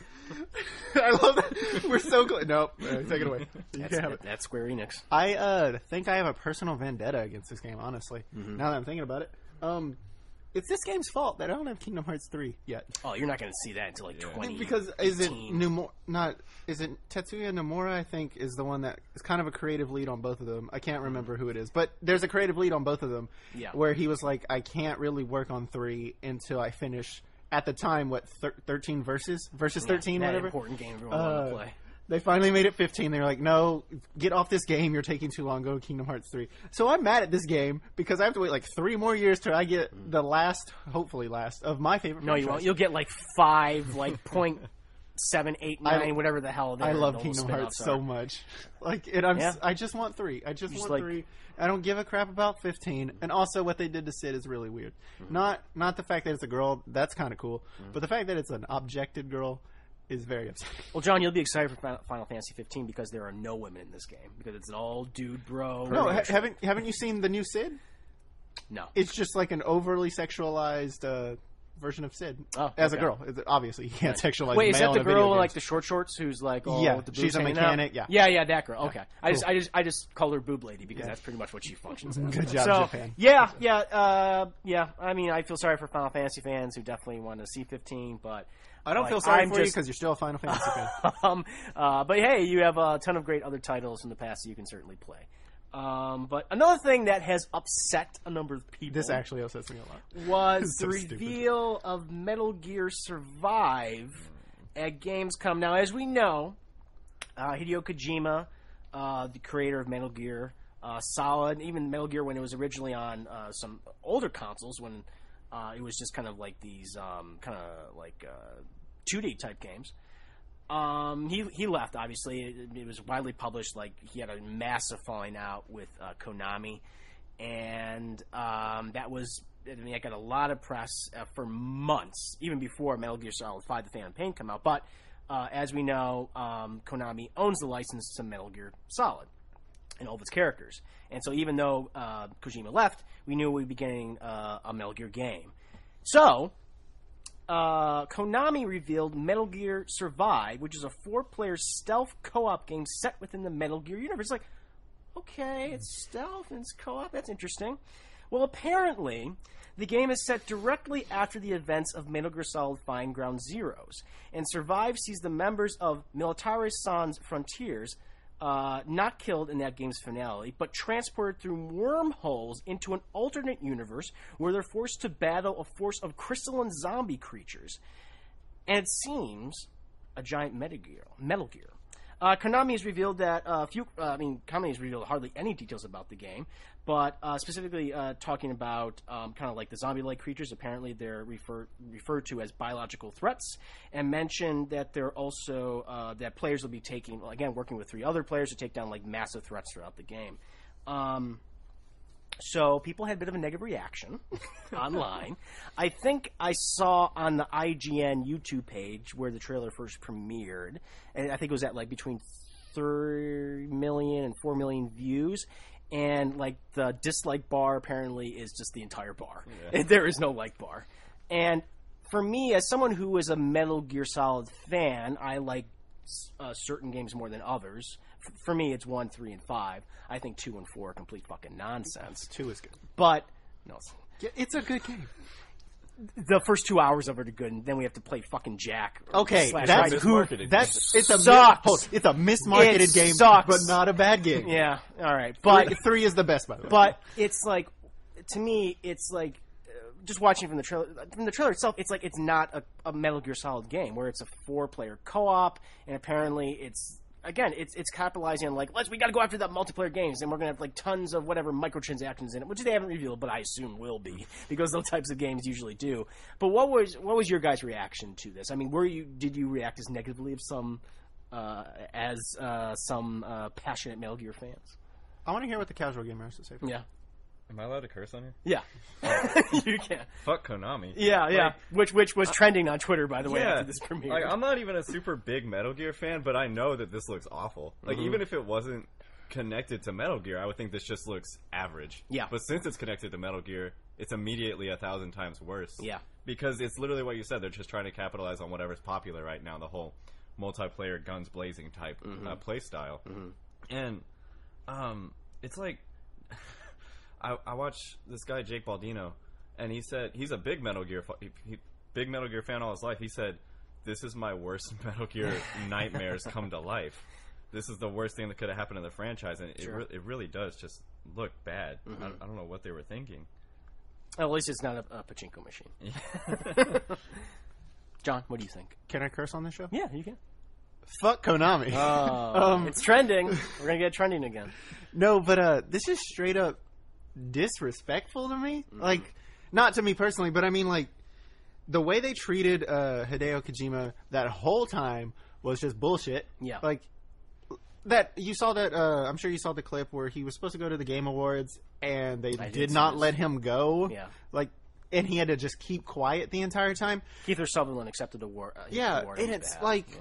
I love that. We're so close. Nope. Take it away. You can't have it. That's Square Enix. I think I have a personal vendetta against this game, honestly. Now that I'm thinking about it. It's this game's fault that I don't have Kingdom Hearts 3 yet. Oh, you're not going to see that until like 20. Because is it Tetsuya Nomura, I think, is the one that is kind of a creative lead on both of them. I can't remember who it is, but there's a creative lead on both of them. Yeah. Where he was like, I can't really work on 3 until I finish, at the time, 13 versus 13, whatever. Important game everyone wanted to play. They finally made it 15. They were like, no, get off this game. You're taking too long. Go to Kingdom Hearts 3. So I'm mad at this game because I have to wait like 3 more years till I get the last, hopefully last, of my favorite franchise. You won't. You'll get like 5, like 0.789, whatever the hell. I love Kingdom Hearts so much. Like, I just want 3. I just want 3. I don't give a crap about 15. And also what they did to Cid is really weird. Not the fact that it's a girl. That's kind of cool. But the fact that it's an objected girl is very upsetting. Well, John, you'll be excited for Final Fantasy 15 because there are no women in this game, because it's an all dude bro. No, haven't you seen the new Cid? No. It's just like an overly sexualized version of Cid as a girl. Obviously, you can't sexualize. Wait, is that the girl in like like the shorts who's like with the she's a mechanic? Out? Yeah, that girl. Okay, cool. I just call her Boob Lady because that's pretty much what she functions as. Good job, Japan. Yeah. I mean, I feel sorry for Final Fantasy fans who definitely want to see 15, but I don't feel sorry for you because you're still a Final Fantasy fan. But hey, you have a ton of great other titles in the past that you can certainly play. But another thing that has upset a number of people. This actually upsets me a lot. Was the reveal of Metal Gear Survive at Gamescom. Now, as we know, Hideo Kojima, the creator of Metal Gear Solid, even Metal Gear when it was originally on some older consoles, when it was just kind of like these 2D type games. He left, obviously. It was widely published, like, he had a massive falling out with Konami. And that was, I mean, I got a lot of press for months, even before Metal Gear Solid 5, The Phantom Pain came out. But, as we know, Konami owns the license to Metal Gear Solid and all of its characters. And so even though Kojima left, we knew we'd be getting a Metal Gear game. So Konami revealed Metal Gear Survive, which is a 4-player stealth co-op game set within the Metal Gear universe. Like, okay, it's stealth and it's co-op. That's interesting. Well, apparently, the game is set directly after the events of Metal Gear Solid Fine Ground Zeroes, and Survive sees the members of Military Sans Frontiers not killed in that game's finale, but transported through wormholes into an alternate universe where they're forced to battle a force of crystalline zombie creatures. And it seems a giant Metal Gear. Konami has revealed that Konami has revealed hardly any details about the game, but specifically talking about kind of like the zombie-like creatures. Apparently, they're referred to as biological threats, and mentioned that they're also that players will be working with 3 other players to take down like massive threats throughout the game. So people had a bit of a negative reaction online. I think I saw on the IGN YouTube page where the trailer first premiered, and I think it was at like between 3 million and 4 million views. and like the dislike bar apparently is just the entire bar. Yeah. There is no like bar. And for me, as someone who is a Metal Gear Solid fan, I like certain games more than others. For me, it's 1, 3, and 5. I think 2 and 4 are complete fucking nonsense. 2 is good. But no, it's a good game. The first 2 hours of it are good, and then we have to play fucking Jack. Okay, that's it's a mismarketed game, sucks. But not a bad game. Yeah, all right. But 3 is the best, by the way. But it's like, to me, it's like just watching from the trailer. From the trailer itself, it's like it's not a Metal Gear Solid game where it's a 4-player co-op, and apparently it's. Again, it's capitalizing on like we got to go after that multiplayer games, and we're gonna have like tons of whatever microtransactions in it, which they haven't revealed, but I assume will be because those types of games usually do. But what was your guys' reaction to this? I mean, did you react as negatively as some passionate Metal Gear fans? I want to hear what the casual gamer has to say. Yeah. Am I allowed to curse on here? Yeah. You can. Fuck Konami. Yeah. Which was trending on Twitter, by the way, after this premiere. Like, I'm not even a super big Metal Gear fan, but I know that this looks awful. Like, even if it wasn't connected to Metal Gear, I would think this just looks average. Yeah. But since it's connected to Metal Gear, it's immediately 1,000 times worse. Yeah. Because it's literally what you said. They're just trying to capitalize on whatever's popular right now, the whole multiplayer, guns blazing type play style. And it's like... I watched this guy Jake Baldino, and he said he's a big Metal Gear big Metal Gear fan all his life. He said, "This is my worst Metal Gear nightmares come to life. This is the worst thing that could have happened in the franchise, and it really does just look bad. I don't know what they were thinking." Well, at least it's not a pachinko machine. John, what do you think? Can I curse on this show? Yeah, you can. Fuck Konami. It's trending. We're gonna get trending again. No, but this is straight up disrespectful to me. Like, not to me personally, but I mean, like, the way they treated Hideo Kojima that whole time was just bullshit. Yeah. Like, that, you saw that, I'm sure you saw the clip where he was supposed to go to the Game Awards, and they did not let him go. Yeah. Like, and he had to just keep quiet the entire time. Keith Sutherland accepted the award. Yeah, and it's behalf. like,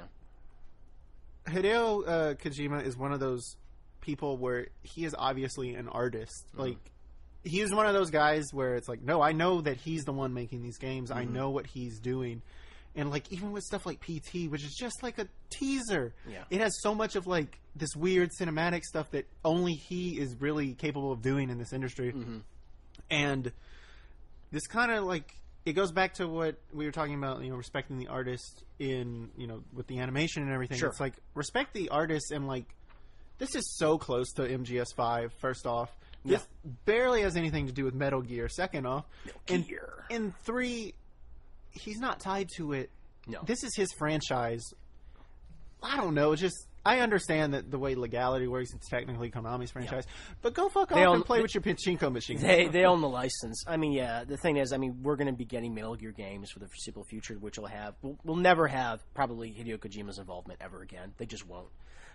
Hideo Kojima is one of those people where he is obviously an artist. Like, he is one of those guys where it's like, no, I know that he's the one making these games. I know what he's doing. And, like, even with stuff like PT, which is just like a teaser, it has so much of, like, this weird cinematic stuff that only he is really capable of doing in this industry. And this kind of, like, it goes back to what we were talking about, you know, respecting the artist in, you know, with the animation and everything. It's like, respect the artist, and, like, this is so close to MGS5, first off. This barely has anything to do with Metal Gear, second off. In 3, he's not tied to it. No. This is his franchise. I don't know. Just, I understand that the way legality works, it's technically Konami's franchise. But go fuck off and play with your pachinko machine. They own the license. I mean, the thing is, I mean, we're going to be getting Metal Gear games for the foreseeable future, which we'll never have probably Hideo Kojima's involvement ever again. They just won't.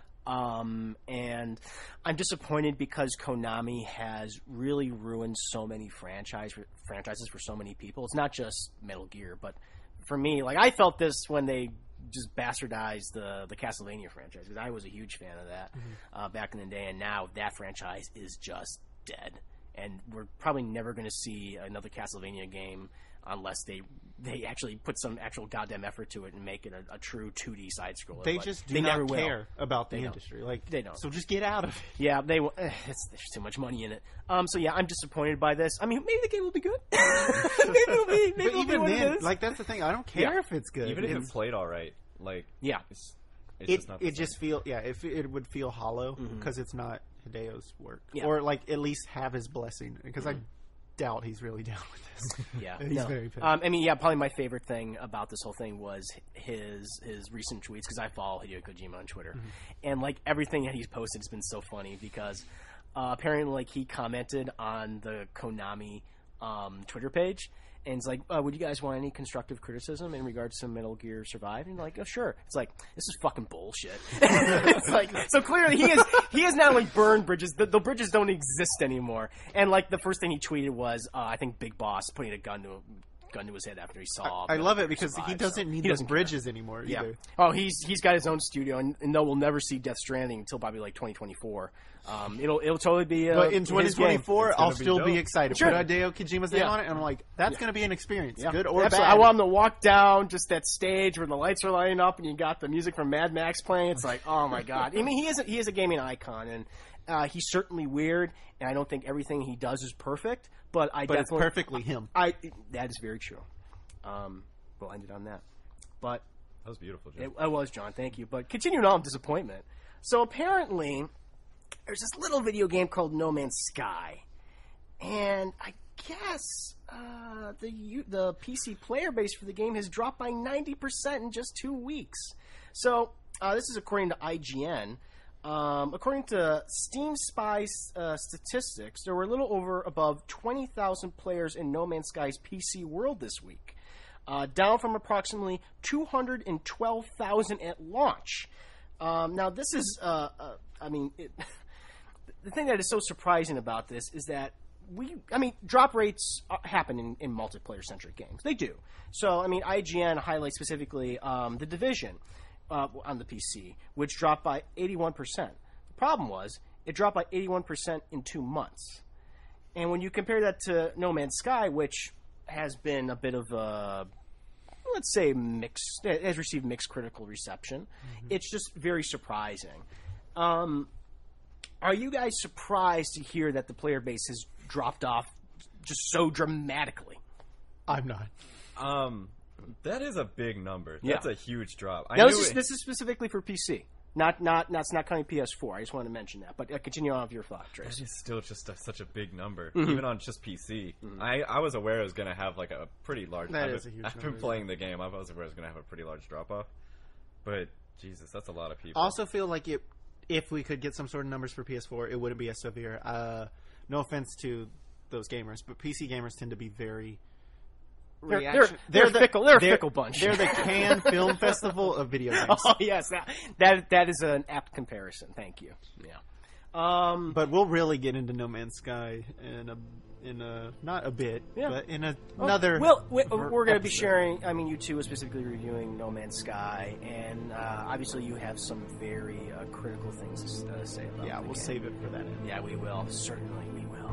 And I'm disappointed because Konami has really ruined so many franchises for so many people. It's not just Metal Gear, but for me, like, I felt this when they just bastardized the Castlevania franchise, because I was a huge fan of that back in the day, and now that franchise is just dead. And we're probably never going to see another Castlevania game unless they actually put some actual goddamn effort to it and make it a true 2D side scroller. They just do not care about the industry. Like, they don't. So just get out of it. Yeah, they will. There's too much money in it. So yeah, I'm disappointed by this. I mean, maybe the game will be good. Maybe it'll be. Maybe but even then, like, that's the thing. I don't care if it's good. Even if it played all right, like, it's just not. It just feel if it would feel hollow because it's not Hideo's work, or like at least have his blessing, because I doubt he's really down with this. Yeah, he's very pissed. I mean, yeah, probably my favorite thing about this whole thing was his recent tweets, because I follow Hideo Kojima on Twitter, and like everything that he's posted has been so funny, because apparently, like, he commented on the Konami Twitter page. And it's like, would you guys want any constructive criticism in regards to Metal Gear Survive? And like, oh, sure. It's like, this is fucking bullshit. It's like, so clearly he has now, like, burned bridges. The bridges don't exist anymore. And like, the first thing he tweeted was, I think Big Boss putting a gun to gun to his head after he saw. I love it because survive, he doesn't need those bridges anymore either. Oh, he's got his own studio, and no, we'll never see Death Stranding until probably like 2024. It'll totally be. But in 2024, I'll still be excited. Sure. Put Hideo Kojima's name on it, and I'm like, that's going to be an experience, good or Absolutely. bad. I want him to walk down just that stage where the lights are lighting up, and you got the music from Mad Max playing. It's like, oh my god! I mean, he is a gaming icon, and he's certainly weird, and I don't think everything he does is perfect. But it's perfectly him. That is very true. We'll end it on that. But that was beautiful, John. It was, John. Thank you. But continuing on with disappointment. So apparently, there's this little video game called No Man's Sky, and I guess the PC player base for the game has dropped by 90% in just 2 weeks. So this is according to IGN. According to Steam Spy statistics, there were a little above 20,000 players in No Man's Sky's PC world this week, down from approximately 212,000 at launch. Now, this is, the thing that is so surprising about this is that drop rates happen in multiplayer-centric games. They do. So, IGN highlights specifically The Division on the PC, which dropped by 81%. The problem was, it dropped by 81% in 2 months. And when you compare that to No Man's Sky, which has been a bit of a, let's say, has received mixed critical reception, it's just very surprising. Are you guys surprised to hear that the player base has dropped off just so dramatically? I'm not. That is a big number. That's a huge drop. This is specifically for PC. Not counting PS4. I just wanted to mention that. But continue on with your thought, Trace. It's still just such a big number, even on just PC. I was aware it was going to have like a pretty large. I've been playing the game. I was aware it was going to have a pretty large drop off. But Jesus, that's a lot of people. I also feel like if we could get some sort of numbers for PS4, it wouldn't be as severe. No offense to those gamers, but PC gamers tend to be very. They're fickle. They're a fickle bunch. They're the Cannes Film Festival of video games. Oh yes, that is an apt comparison. Thank you. Yeah. But we'll really get into No Man's Sky in a not a bit, but in another. Well, we're going to be sharing. You two are specifically reviewing No Man's Sky, and obviously you have some very critical things to say about. Yeah, we'll save it for that. Yeah, we will. Certainly, we will.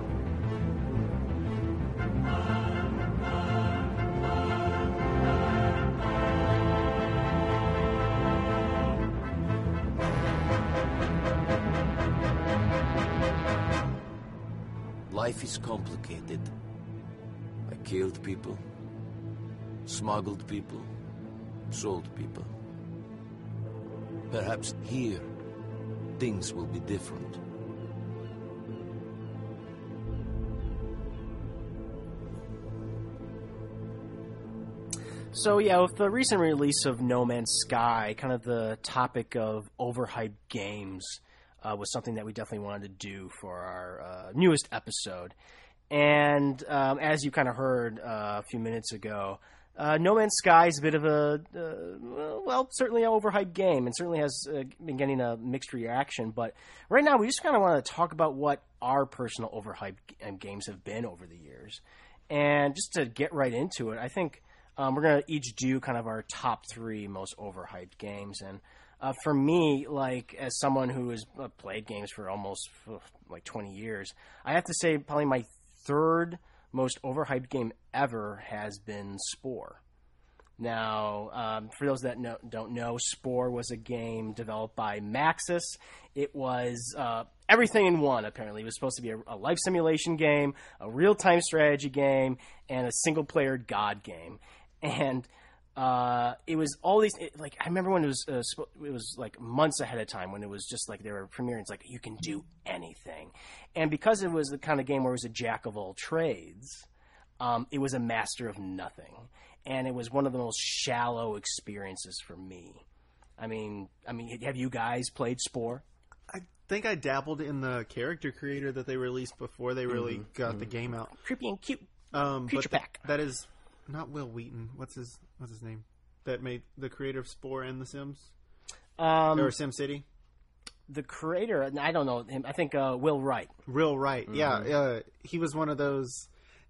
Life is complicated. I killed people, smuggled people, sold people. Perhaps here, things will be different. So yeah, with the recent release of No Man's Sky, kind of the topic of overhyped games was something that we definitely wanted to do for our newest episode. And as you kind of heard a few minutes ago, No Man's Sky is a bit of certainly an overhyped game, and certainly has been getting a mixed reaction. But right now, we just kind of want to talk about what our personal overhyped games have been over the years. And just to get right into it, I think we're going to each do kind of our top 3 most overhyped games. And for me, like, as someone who has played games for almost 20 years, I have to say probably my 3rd most overhyped game ever has been Spore. Now, for those that don't know, Spore was a game developed by Maxis. It was everything in one, apparently. It was supposed to be a life simulation game, a real-time strategy game, and a single-player God game. And it was all these, I remember when it was like months ahead of time when it was just like they were premiering. It's like, you can do anything. And because it was the kind of game where it was a jack of all trades, it was a master of nothing. And it was one of the most shallow experiences for me. I mean, have you guys played Spore? I think I dabbled in the character creator that they released before they really got the game out. Creepy and cute. Creature Pack. That is not Will Wheaton. What's his name? That made the creator of Spore and The Sims, or SimCity. The creator, I don't know him. I think Will Wright. Will Wright. Yeah, he was one of those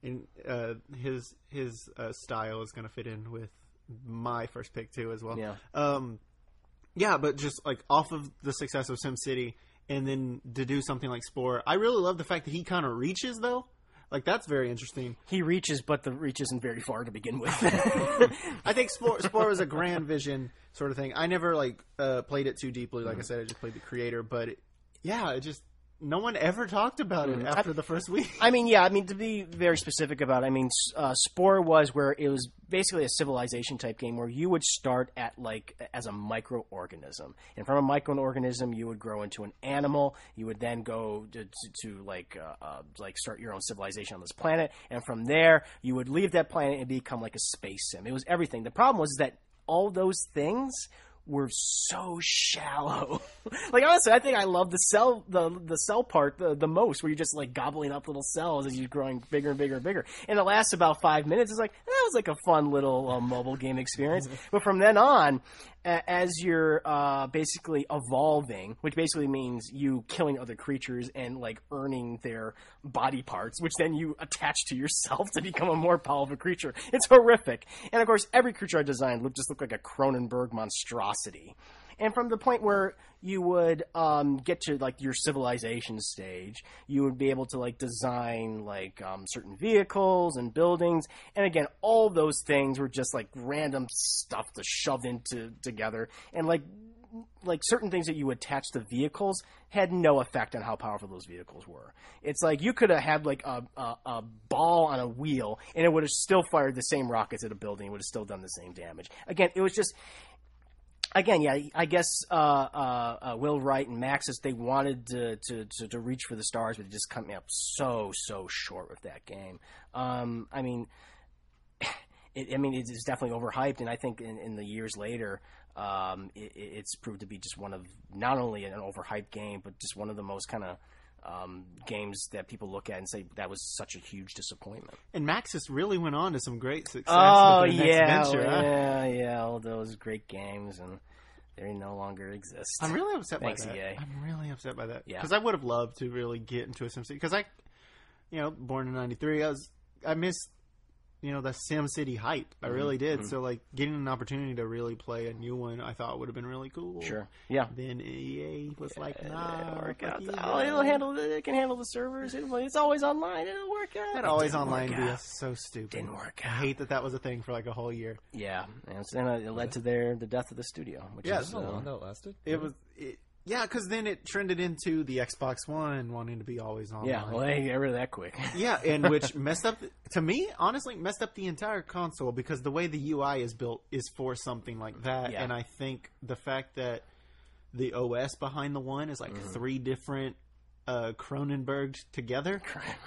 and his style is going to fit in with my first pick too as well. Yeah. But just like off of the success of SimCity, and then to do something like Spore, I really love the fact that he kind of reaches though. Like, that's very interesting. He reaches, but the reach isn't very far to begin with. I think Spore was a grand vision sort of thing. I never, played it too deeply. Like I said, I just played the creator. But, no one ever talked about it after the first week. To be very specific about it, Spore was where it was basically a civilization-type game where you would start at, as a microorganism. And from a microorganism, you would grow into an animal. You would then go to start your own civilization on this planet. And from there, you would leave that planet and become like a space sim. It was everything. The problem was that all those things were so shallow. Honestly, I think I love the cell part the most, where you're just gobbling up little cells as you're growing bigger and bigger and bigger. And it lasts about 5 minutes. It's that was a fun little mobile game experience. But from then on, as you're basically evolving, which basically means you killing other creatures and earning their body parts, which then you attach to yourself to become a more powerful creature. It's horrific. And of course, every creature I designed would just look like a Cronenberg monstrosity. And from the point where you would get to your civilization stage, you would be able to design certain vehicles and buildings. And again, all those things were just random stuff to shove together. And certain things that you attach to vehicles had no effect on how powerful those vehicles were. It's you could have had a ball on a wheel, and it would have still fired the same rockets at a building. It would have still done the same damage. Again, it was just. Again, yeah, I guess Will Wright and Maxis, they wanted to reach for the stars, but it just coming up so short with that game. It is definitely overhyped, and I think in the years later, it's proved to be just one of not only an overhyped game, but just one of the most kind of games that people look at and say that was such a huge disappointment. And Maxis really went on to some great success with their next venture. Yeah, all those great games, and they no longer exist. I'm really upset by Thanks, that. EA. I'm really upset by that. Yeah. Because I would have loved to really get into a SimCity. Because born in 93, I missed, the SimCity hype. I really did. Mm-hmm. So, getting an opportunity to really play a new one, I thought would have been really cool. Sure. Yeah. Then EA was nah. It'll work out. It can handle the servers. It's always online. It'll work out. That always online BS is so stupid. Didn't work out. I hate that was a thing for a whole year. Yeah. And it led to the death of the studio. Which is how long that lasted? Yeah, because then it trended into the Xbox One wanting to be always online. Yeah, well, they got rid of that quick. Yeah, and which messed up, to me, honestly, messed up the entire console, because the way the UI is built is for something like that. Yeah. And I think the fact that the OS behind the one is three different Cronenberg together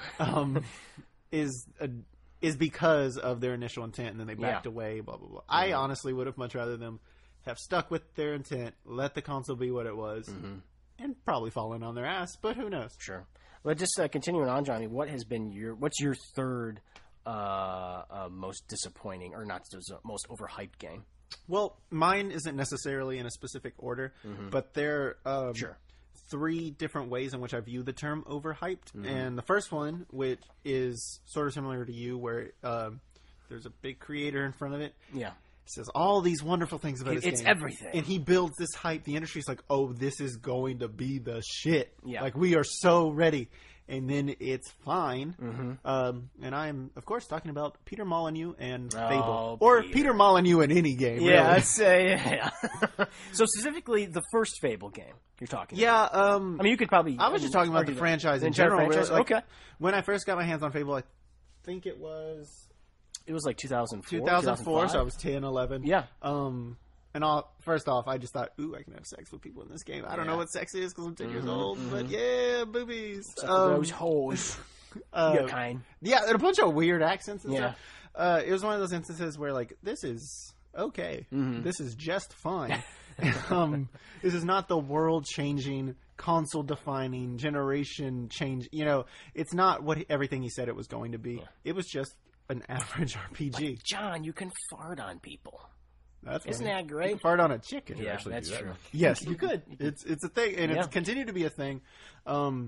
is because of their initial intent, and then they backed away, blah, blah, blah. I honestly would have much rather them have stuck with their intent, let the console be what it was, and probably fallen on their ass, but who knows? Sure. Well, just continuing on, Johnny, what's your third most disappointing, or not most overhyped game? Well, mine isn't necessarily in a specific order, but there are three different ways in which I view the term overhyped. And the first one, which is sort of similar to you, where there's a big creator in front of it. Yeah. He says all these wonderful things about his game. It's everything. And he builds this hype. The industry's like, oh, this is going to be the shit. Yeah. We are so ready. And then it's fine. And I'm, of course, talking about Peter Molyneux and Fable. Or Peter Molyneux in any game, yeah, really. I'd say, yeah. So specifically, the first Fable game you're talking about. Yeah. You could probably... I was just talking about the franchise in general. Franchise? Really. Okay. When I first got my hands on Fable, I think it was... It was 2004. 2004, so I was 10, 11. Yeah. First off, I just thought, ooh, I can have sex with people in this game. I don't know what sex is because I'm 10 years old, but yeah, boobies. Those hoes. You're kind. Yeah, and a bunch of weird accents and Yeah. stuff. It was one of those instances where, this is okay. This is just fine. This is not the world-changing, console-defining, generation-change. It's not what everything he said it was going to be. It was just an average RPG. John, you can fart on people. That's Isn't funny. that great? You can fart on a chicken. Yeah, that's true. Yes, you could. It's a thing, and it's continued to be a thing.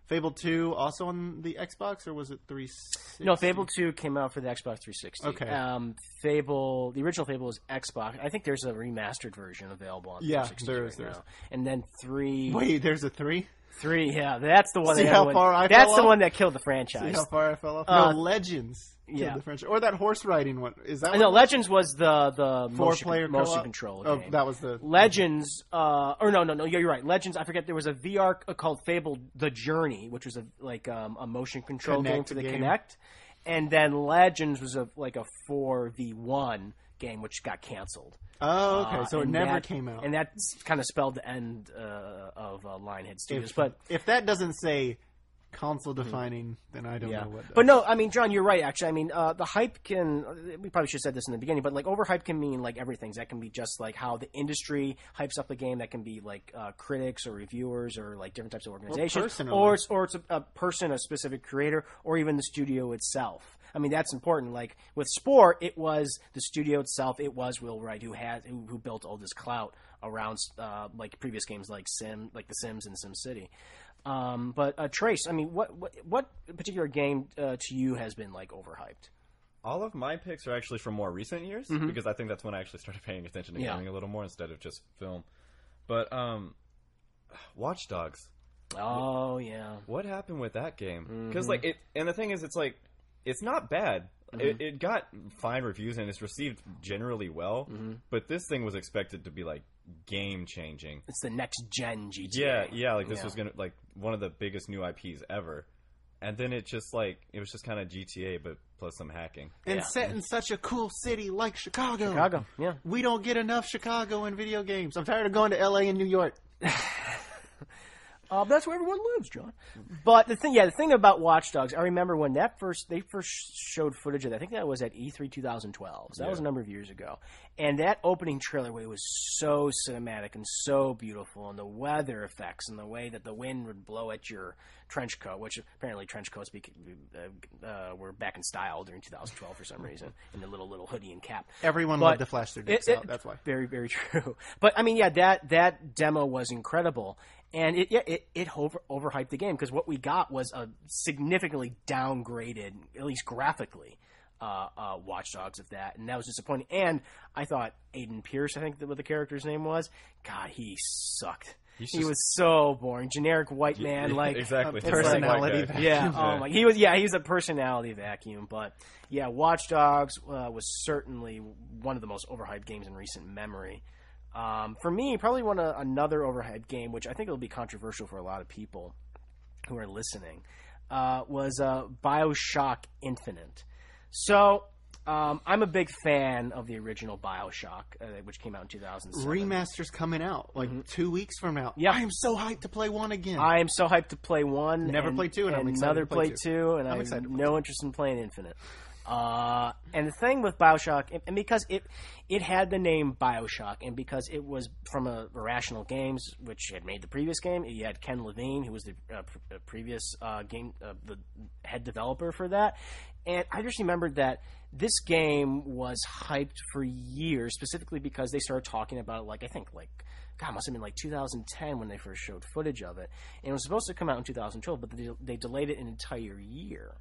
Fable 2 also on the Xbox, or was it 360? No, Fable 2 came out for the Xbox 360. Okay. The original Fable was Xbox. I think there's a remastered version available on 360 there right is, there is. now. And then 3... Wait, there's a 3? 3, yeah. That's the one See that how far I fell That's the off? one that killed the franchise. See how far I fell off? Uh, no, Legends. yeah. The French, or that horse riding one. Is that No, one? Legends was the Four-player motion co-op? control Oh, game. that was the... Legends, or no, you're right. Legends, I forget, there was a VR called Fable The Journey, which was a motion control game for the Kinect. And then Legends was a 4v1 game, which got canceled. Oh, okay. So it And never that- came out. And that kind of spelled the end of Lionhead Studios. If that doesn't say console defining, then I don't know what does. But no, I mean, John, you're right, actually. I mean, the hype can, we probably should have said this in the beginning, but like overhype can mean like everything. That can be just like how the industry hypes up a game. That can be like critics or reviewers or like different types of organizations. personally. Or it's a person, a specific creator, or even the studio itself. I mean, that's important. Like with sport, it was the studio itself. It was Will Wright who built all this clout around like previous games like The Sims and SimCity. But Trace, I mean, what particular game to you has been like overhyped? All of my picks are actually from more recent years because I think that's when I actually started paying attention to gaming a little more instead of just film. But Watch Dogs. Oh yeah. What happened with that game? Because like it, and the thing is, it's like it's not bad. It got fine reviews and it's received generally well. But this thing was expected to be like game changing. It's the next gen GTA. Yeah. Like this was gonna like one of the biggest new IPs ever. And then it was just kind of GTA, but plus some hacking. And set in such a cool city like Chicago. Chicago, yeah. We don't get enough Chicago in video games. I'm tired of going to LA and New York. That's where everyone lives, John. But the thing about Watch Dogs, I remember when they first showed footage of that. I think that was at E3 2012. So that was a number of years ago. And that opening trailer was so cinematic and so beautiful, and the weather effects and the way that the wind would blow at your trench coat, which apparently trench coats were back in style during 2012 for some reason, in the little hoodie and cap. Everyone loved to flash their dicks out. That's why. Very, very true. But I mean, yeah, that demo was incredible. And it overhyped the game because what we got was a significantly downgraded, at least graphically, Watch Dogs of that, and that was disappointing. And I thought Aiden Pierce, I think what the character's name was, God, he sucked. He was so boring, generic white man, like exactly personality vacuum. Yeah, oh my, he was a personality vacuum. But yeah, Watch Dogs was certainly one of the most overhyped games in recent memory. For me, probably another overhyped game, which I think will be controversial for a lot of people who are listening, was BioShock Infinite. So, I'm a big fan of the original BioShock, which came out in 2007. Remaster's coming out 2 weeks from now. Yeah. I am so hyped to play 1 again. I am so hyped to play 1. Never played 2, and I'm excited another to play 2, and I have excited to play no 2. interest in playing Infinite. And the thing with BioShock, and because it had the name BioShock, and because it was from Irrational Games, which had made the previous game, you had Ken Levine, who was the previous game, the head developer for that. And I just remembered that this game was hyped for years, specifically because they started talking about it, it must have been 2010 when they first showed footage of it. And it was supposed to come out in 2012, but they delayed it an entire year.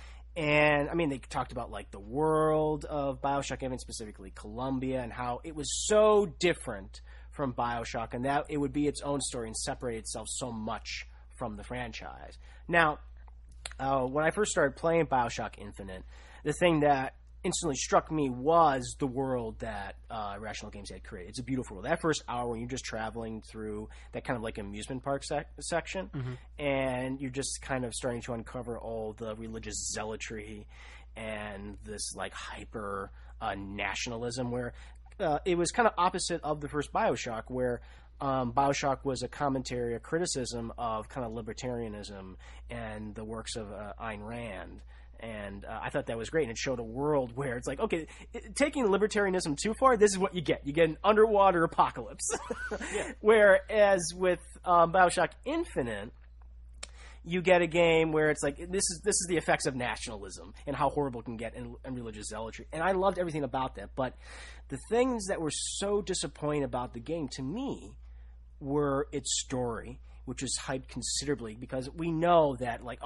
And I mean, they talked about the world of BioShock, even specifically Columbia, and how it was so different from BioShock, and that it would be its own story and separate itself so much from the franchise. Now, when I first started playing BioShock Infinite, the thing that instantly struck me was the world that Irrational Games had created. It's a beautiful world. That first hour when you're just traveling through that kind of amusement park section, and you're just kind of starting to uncover all the religious zealotry and this hyper nationalism, where it was kind of opposite of the first BioShock, where BioShock was a commentary, a criticism of kind of libertarianism and the works of Ayn Rand. And I thought that was great, and it showed a world where it's okay, taking libertarianism too far, this is what you get. You get an underwater apocalypse. Whereas with BioShock Infinite, you get a game where it's this is the effects of nationalism and how horrible it can get and religious zealotry. And I loved everything about that. But the things that were so disappointing about the game to me were its story which was hyped considerably because we know that, like,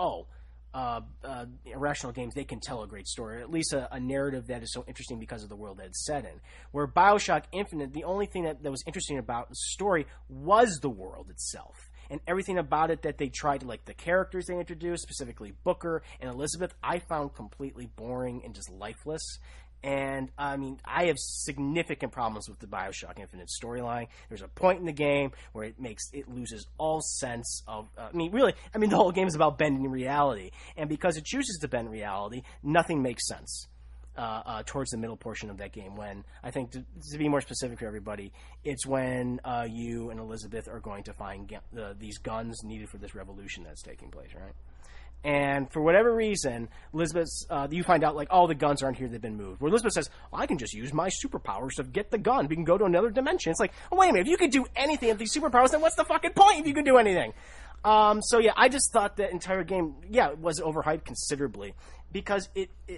Irrational Games, they can tell a great story, or at least a narrative that is so interesting because of the world that it's set in. Where BioShock Infinite, the only thing that was interesting about the story was the world itself. And everything about it that they tried to, like the characters they introduced, specifically Booker and Elizabeth, I found completely boring and just lifeless. And, I mean, I have significant problems with the BioShock Infinite storyline. There's a point in the game where it loses all sense of... the whole game is about bending reality. And because it chooses to bend reality, nothing makes sense towards the middle portion of that game. When, I think, to be more specific for everybody, it's when you and Elizabeth are going to find these guns needed for this revolution that's taking place, right? And for whatever reason, Elizabeth's, you find out, like, all the guns aren't here, they've been moved. Where Elizabeth says, I can just use my superpowers to get the gun. We can go to another dimension. It's like, oh, wait a minute, if you could do anything with these superpowers, then what's the fucking point if you can do anything? So, yeah, I just thought the entire game, it was overhyped considerably. Because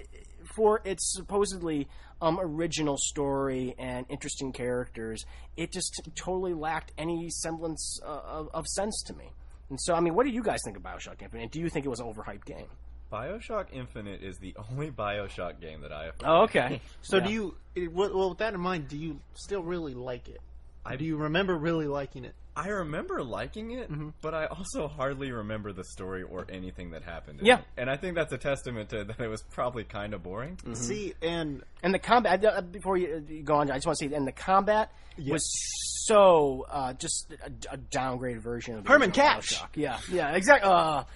for its supposedly original story and interesting characters, it just totally lacked any semblance of sense to me. And so, I mean, what do you guys think of BioShock Infinite? Do you think it was an overhyped game? BioShock Infinite is the only BioShock game that I have played. Oh, okay. So do you... Well, with that in mind, do you still really like it? Do you remember really liking it? I remember liking it, but I also hardly remember the story or anything that happened. Yeah. And I think that's a testament to that it was probably kind of boring. Mm-hmm. See, and the combat, before you go on, I just want to say, and the combat was so just a downgraded version of the Herman original Cash. BioShock. Yeah, exactly.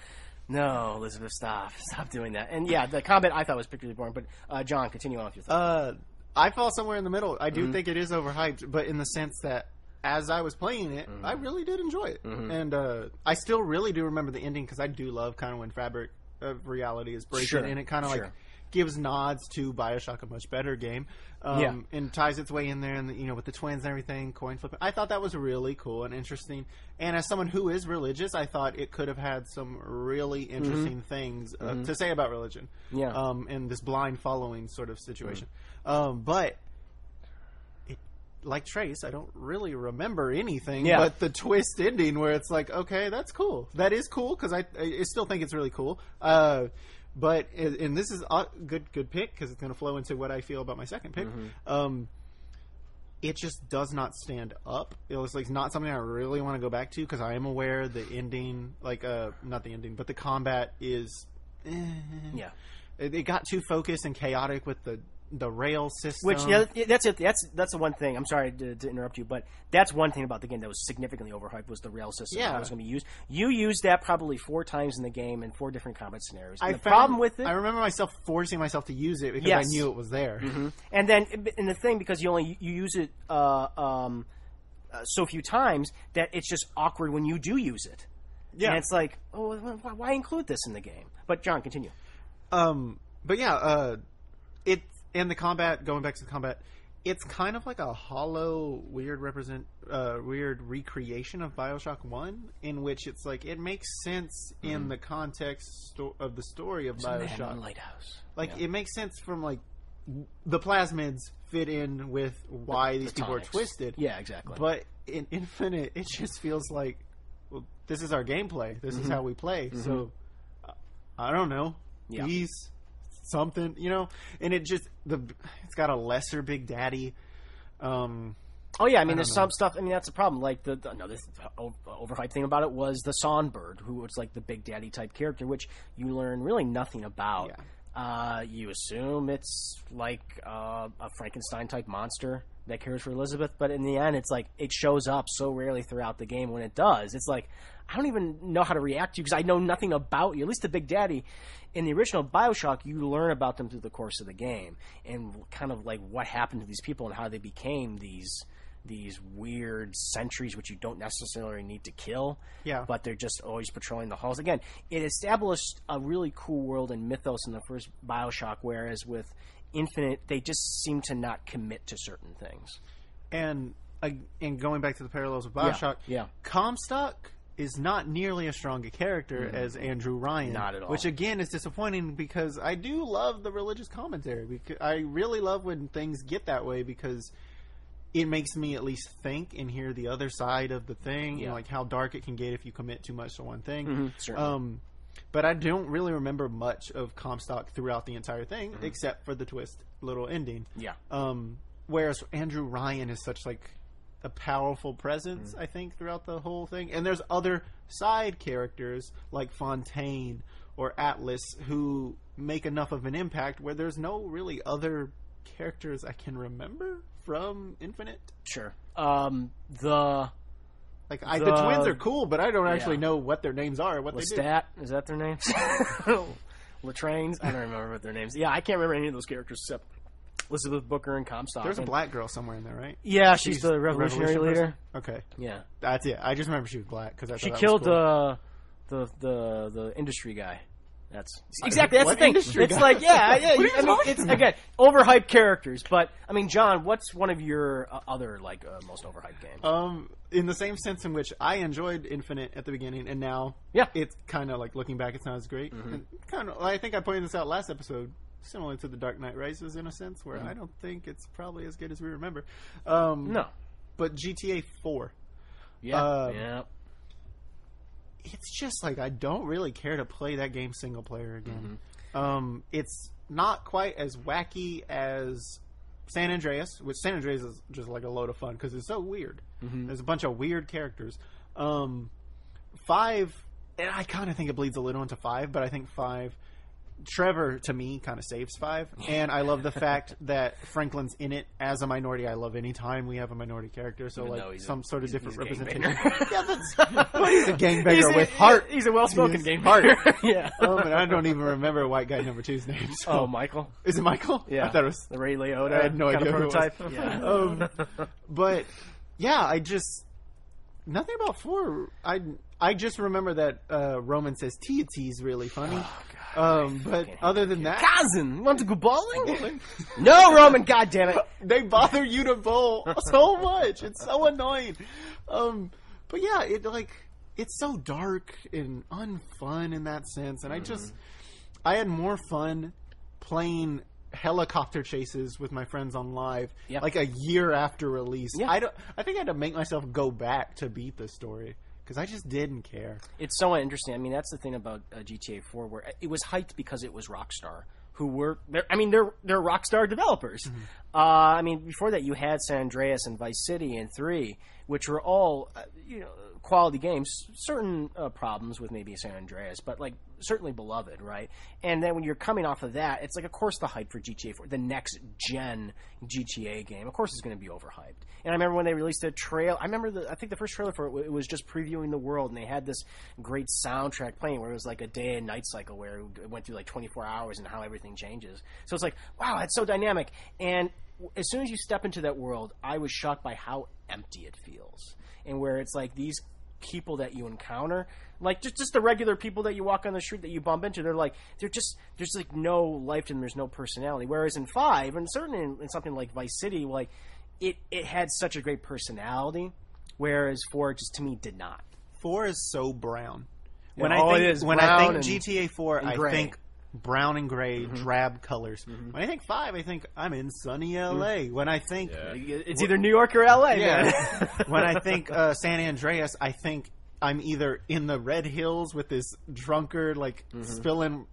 No, Elizabeth, stop doing that. And yeah, the combat I thought was particularly boring. But John, continue on with your thoughts. I fall somewhere in the middle. I do think it is overhyped, but in the sense that as I was playing it, I really did enjoy it. And I still really do remember the ending because I do love kind of when fabric of reality is breaking, and it kind of like gives nods to BioShock, a much better game, and ties its way in there, and with the twins and everything, coin flipping. I thought that was really cool and interesting. And as someone who is religious, I thought it could have had some really interesting things to say about religion. Yeah. In this blind following sort of situation. But like Trace, I don't really remember anything but the twist ending where it's like, okay, that's cool. That is cool because I still think it's really cool. But and this is a good pick because it's going to flow into what I feel about my second pick. It just does not stand up. It was like not something I really want to go back to because I am aware the ending, like not the ending, but the combat is. It got too focused and chaotic with the rail system. Which that's it. That's the one thing. I'm sorry to interrupt you, but that's one thing about the game that was significantly overhyped was the rail system that was going to be used. You used that probably 4 times in the game in 4 different combat scenarios. And the problem with it, I remember forcing myself to use it because I knew it was there. And then the thing, because you use it so few times that it's just awkward when you do use it. And it's like, oh, why include this in the game? But John, continue. But yeah, and the combat, going back to the combat, it's kind of like a hollow, weird recreation of BioShock 1, in which it's like, it makes sense in the context of the story of BioShock. Man in the lighthouse. Like, it makes sense from, like, the plasmids fit in with why these people are twisted. Yeah, exactly. But in Infinite, it just feels like, well, this is our gameplay. This is how we play. So, I don't know. These... something, and it's got a lesser Big Daddy. There's some stuff. I mean, that's a problem. Like this overhyped thing about it was the Songbird, who was like the Big Daddy type character, which you learn really nothing about. You assume it's like a Frankenstein type monster that cares for Elizabeth, but in the end, it's like it shows up so rarely throughout the game. When it does, it's like I don't even know how to react to you because I know nothing about you. At least the Big Daddy in the original BioShock, you learn about them through the course of the game and kind of like what happened to these people and how they became these weird sentries which you don't necessarily need to kill. But they're just always patrolling the halls. Again, it established a really cool world and mythos in the first BioShock, whereas with Infinite, they just seem to not commit to certain things. And going back to the parallels of BioShock, Comstock is not nearly as strong a character as Andrew Ryan. Not at all. Which, again, is disappointing because I do love the religious commentary. Because I really love when things get that way because it makes me at least think and hear the other side of the thing, and like how dark it can get if you commit too much to one thing. But I don't really remember much of Comstock throughout the entire thing, except for the twist little ending. Yeah. Whereas Andrew Ryan is such like a powerful presence, I think, throughout the whole thing. And there's other side characters like Fontaine or Atlas who make enough of an impact where there's no really other characters I can remember from Infinite. Sure. The twins are cool, but I don't actually know what their names are, what they do. Lestat, is that their names? Latrains? I don't remember what their names. Yeah, I can't remember any of those characters except Elizabeth Booker and Comstock. There's a black girl somewhere in there, right? Yeah, she's the revolutionary leader. Okay. Yeah. That's it. I just remember she was black because she killed cool. the industry guy. That's exactly that's what the thing. Industry it's guy? like I mean, talking it's about? again overhyped characters. But I mean, John, what's one of your other most overhyped games? In the same sense in which I enjoyed Infinite at the beginning, and now it's kind of like looking back, it's not as great. And kind of, I think I pointed this out last episode. Similar to The Dark Knight Rises in a sense, where I don't think it's probably as good as we remember. No, but GTA 4. Yeah. It's just like I don't really care to play that game single player again. It's not quite as wacky as San Andreas, which San Andreas is just like a load of fun because it's so weird. There's a bunch of weird characters. 5, and I kind of think it bleeds a little into 5, but I think 5... Trevor, to me, kind of saves 5. And I love the fact that Franklin's in it as a minority. I love any time we have a minority character. So, like, some sort of different representation. He's a gangbanger with heart. He's a well-spoken gangbanger. Yeah. And I don't even remember white guy number 2's name. So. Oh, Michael. Is it Michael? Yeah. I thought it was... the Ray Liotta I had no idea who it was. Yeah. But, yeah, I just... Nothing about 4. I just remember that Roman says T&T's really funny. Oh, God, but other than that... Cousin, you want to go bowling? No, Roman, goddammit. They bother you to bowl so much. It's so annoying. But yeah, it's so dark and unfun in that sense. And I had more fun playing helicopter chases with my friends on live like a year after release. I think I had to make myself go back to beat the story because I just didn't care. It's so interesting. I mean, that's the thing about GTA 4, where it was hyped because it was Rockstar, who were they're Rockstar developers. I mean, before that you had San Andreas and Vice City and 3, which were all quality games. Certain problems with maybe San Andreas, but like certainly beloved, right? And then when you're coming off of that, it's like, of course, the hype for GTA 4, the next gen GTA game, of course, is going to be overhyped. And I remember when they released a trailer. I think the first trailer for it was just previewing the world, and they had this great soundtrack playing where it was like a day and night cycle where it went through like 24 hours and how everything changes. So it's like, wow, it's so dynamic. And as soon as you step into that world, I was shocked by how empty it feels, and where it's like these people that you encounter, like just the regular people that you walk on the street that you bump into, there's like no life to them, there's no personality. Whereas in 5, and certainly in something like Vice City, like it had such a great personality, whereas 4 just to me did not. 4 is so brown. When I think GTA 4, I think brown and gray, drab colors. When I think 5, I think I'm in sunny LA. When I think it's either New York or LA, man. When I think San Andreas, I think I'm either in the Red Hills with this drunkard spilling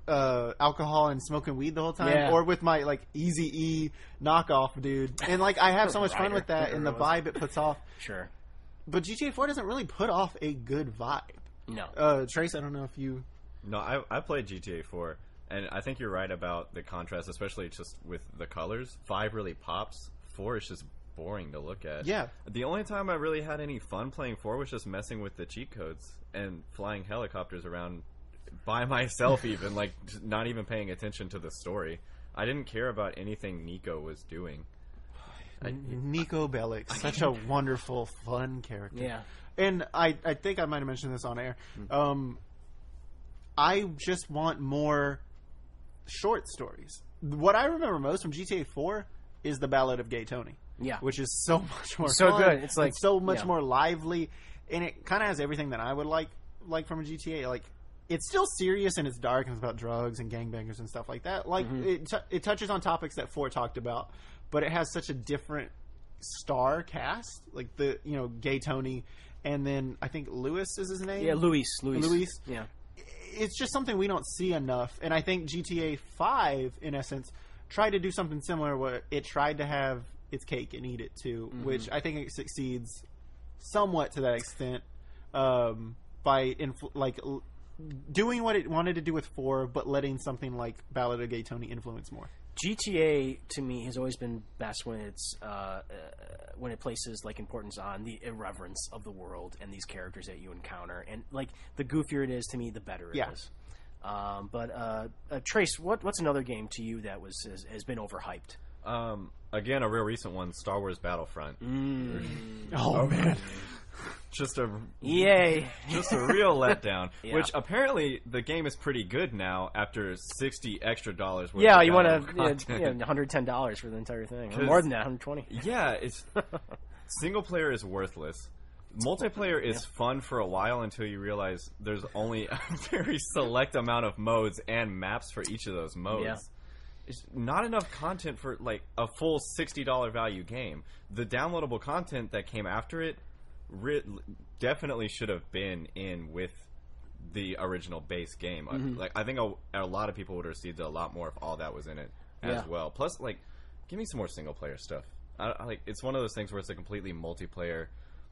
alcohol and smoking weed the whole time, or with my like Eazy-E knockoff dude. And like I have so much fun with that and the vibe it puts off. Sure. But GTA 4 doesn't really put off a good vibe. No. Trace, I don't know if you... No, I played GTA 4, and I think you're right about the contrast, especially just with the colors. 5 really pops. 4 is just boring to look at. Yeah. The only time I really had any fun playing 4 was just messing with the cheat codes and flying helicopters around by myself, even, like, not even paying attention to the story. I didn't care about anything Nico was doing. Nico Bellic, such a wonderful, fun character. Yeah. And I think I might have mentioned this on air. I just want more short stories. What I remember most from GTA 4 is the Ballad of Gay Tony. Yeah. Which is so much more so fun. good. It's like so much more lively, and it kind of has everything that I would like from a GTA. Like, it's still serious and it's dark and it's about drugs and gangbangers and stuff like that. Like, it touches on topics that 4 talked about, but it has such a different star cast, like the Gay Tony, and then I think Lewis is his name. Yeah, Luis. Yeah. It's just something we don't see enough, and I think GTA 5, in essence, tried to do something similar where it tried to have its cake and eat it too, which I think it succeeds somewhat to that extent by doing what it wanted to do with 4, but letting something like Ballad of Gay Tony influence more. GTA to me has always been best when it's when it places like importance on the irreverence of the world and these characters that you encounter, and like the goofier it is to me, the better it is. But Trace, what's another game to you that has been overhyped? Again, a real recent one, Star Wars Battlefront. Oh man. Just a Yay! Just a real letdown. Yeah. Which apparently the game is pretty good now after $60 extra worth. Yeah, of you want download to $110 for the entire thing, or 'Cause- more than that, $120. Yeah, it's single player is worthless. Multiplayer is fun for a while until you realize there's only a very select amount of modes and maps for each of those modes. Yeah. It's not enough content for like a full $60 value game. The downloadable content that came after it definitely should have been in with the original base game. Like I think a lot of people would have received a lot more if all that was in it as well. Plus, like, give me some more single player stuff. Like, it's one of those things where it's a completely multiplayer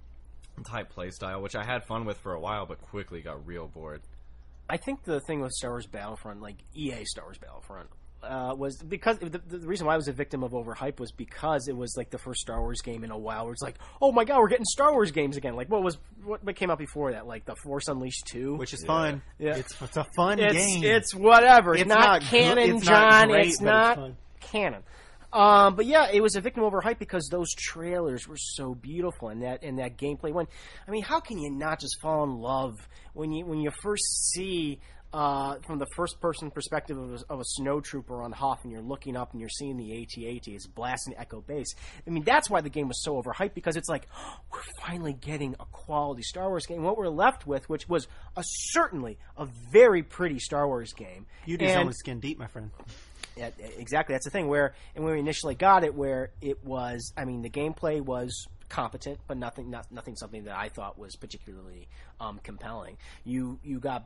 type play style, which I had fun with for a while, but quickly got real bored. I think the thing with Star Wars Battlefront, like EA Star Wars Battlefront, was because the reason why I was a victim of overhype was because it was like the first Star Wars game in a while where it's like, oh my god, we're getting Star Wars games again. Like what came out before that? Like the Force Unleashed 2, which is fun. Yeah. It's a fun game. It's whatever. It's not canon, it's John. not great, it's but not fun. canon. But yeah, it was a victim of overhype because those trailers were so beautiful and that gameplay. I mean, how can you not just fall in love when you first see from the first person perspective of a snowtrooper on Hoth, and you're looking up and you're seeing the AT-AT, it's blasting Echo Base. I mean, that's why the game was so overhyped, because it's like, oh, we're finally getting a quality Star Wars game. What we're left with, which was certainly a very pretty Star Wars game. Beauty's only skin deep, my friend. Yeah, exactly. That's the thing. When we initially got it, where it was, I mean, the gameplay was competent, but nothing something that I thought was particularly compelling. You got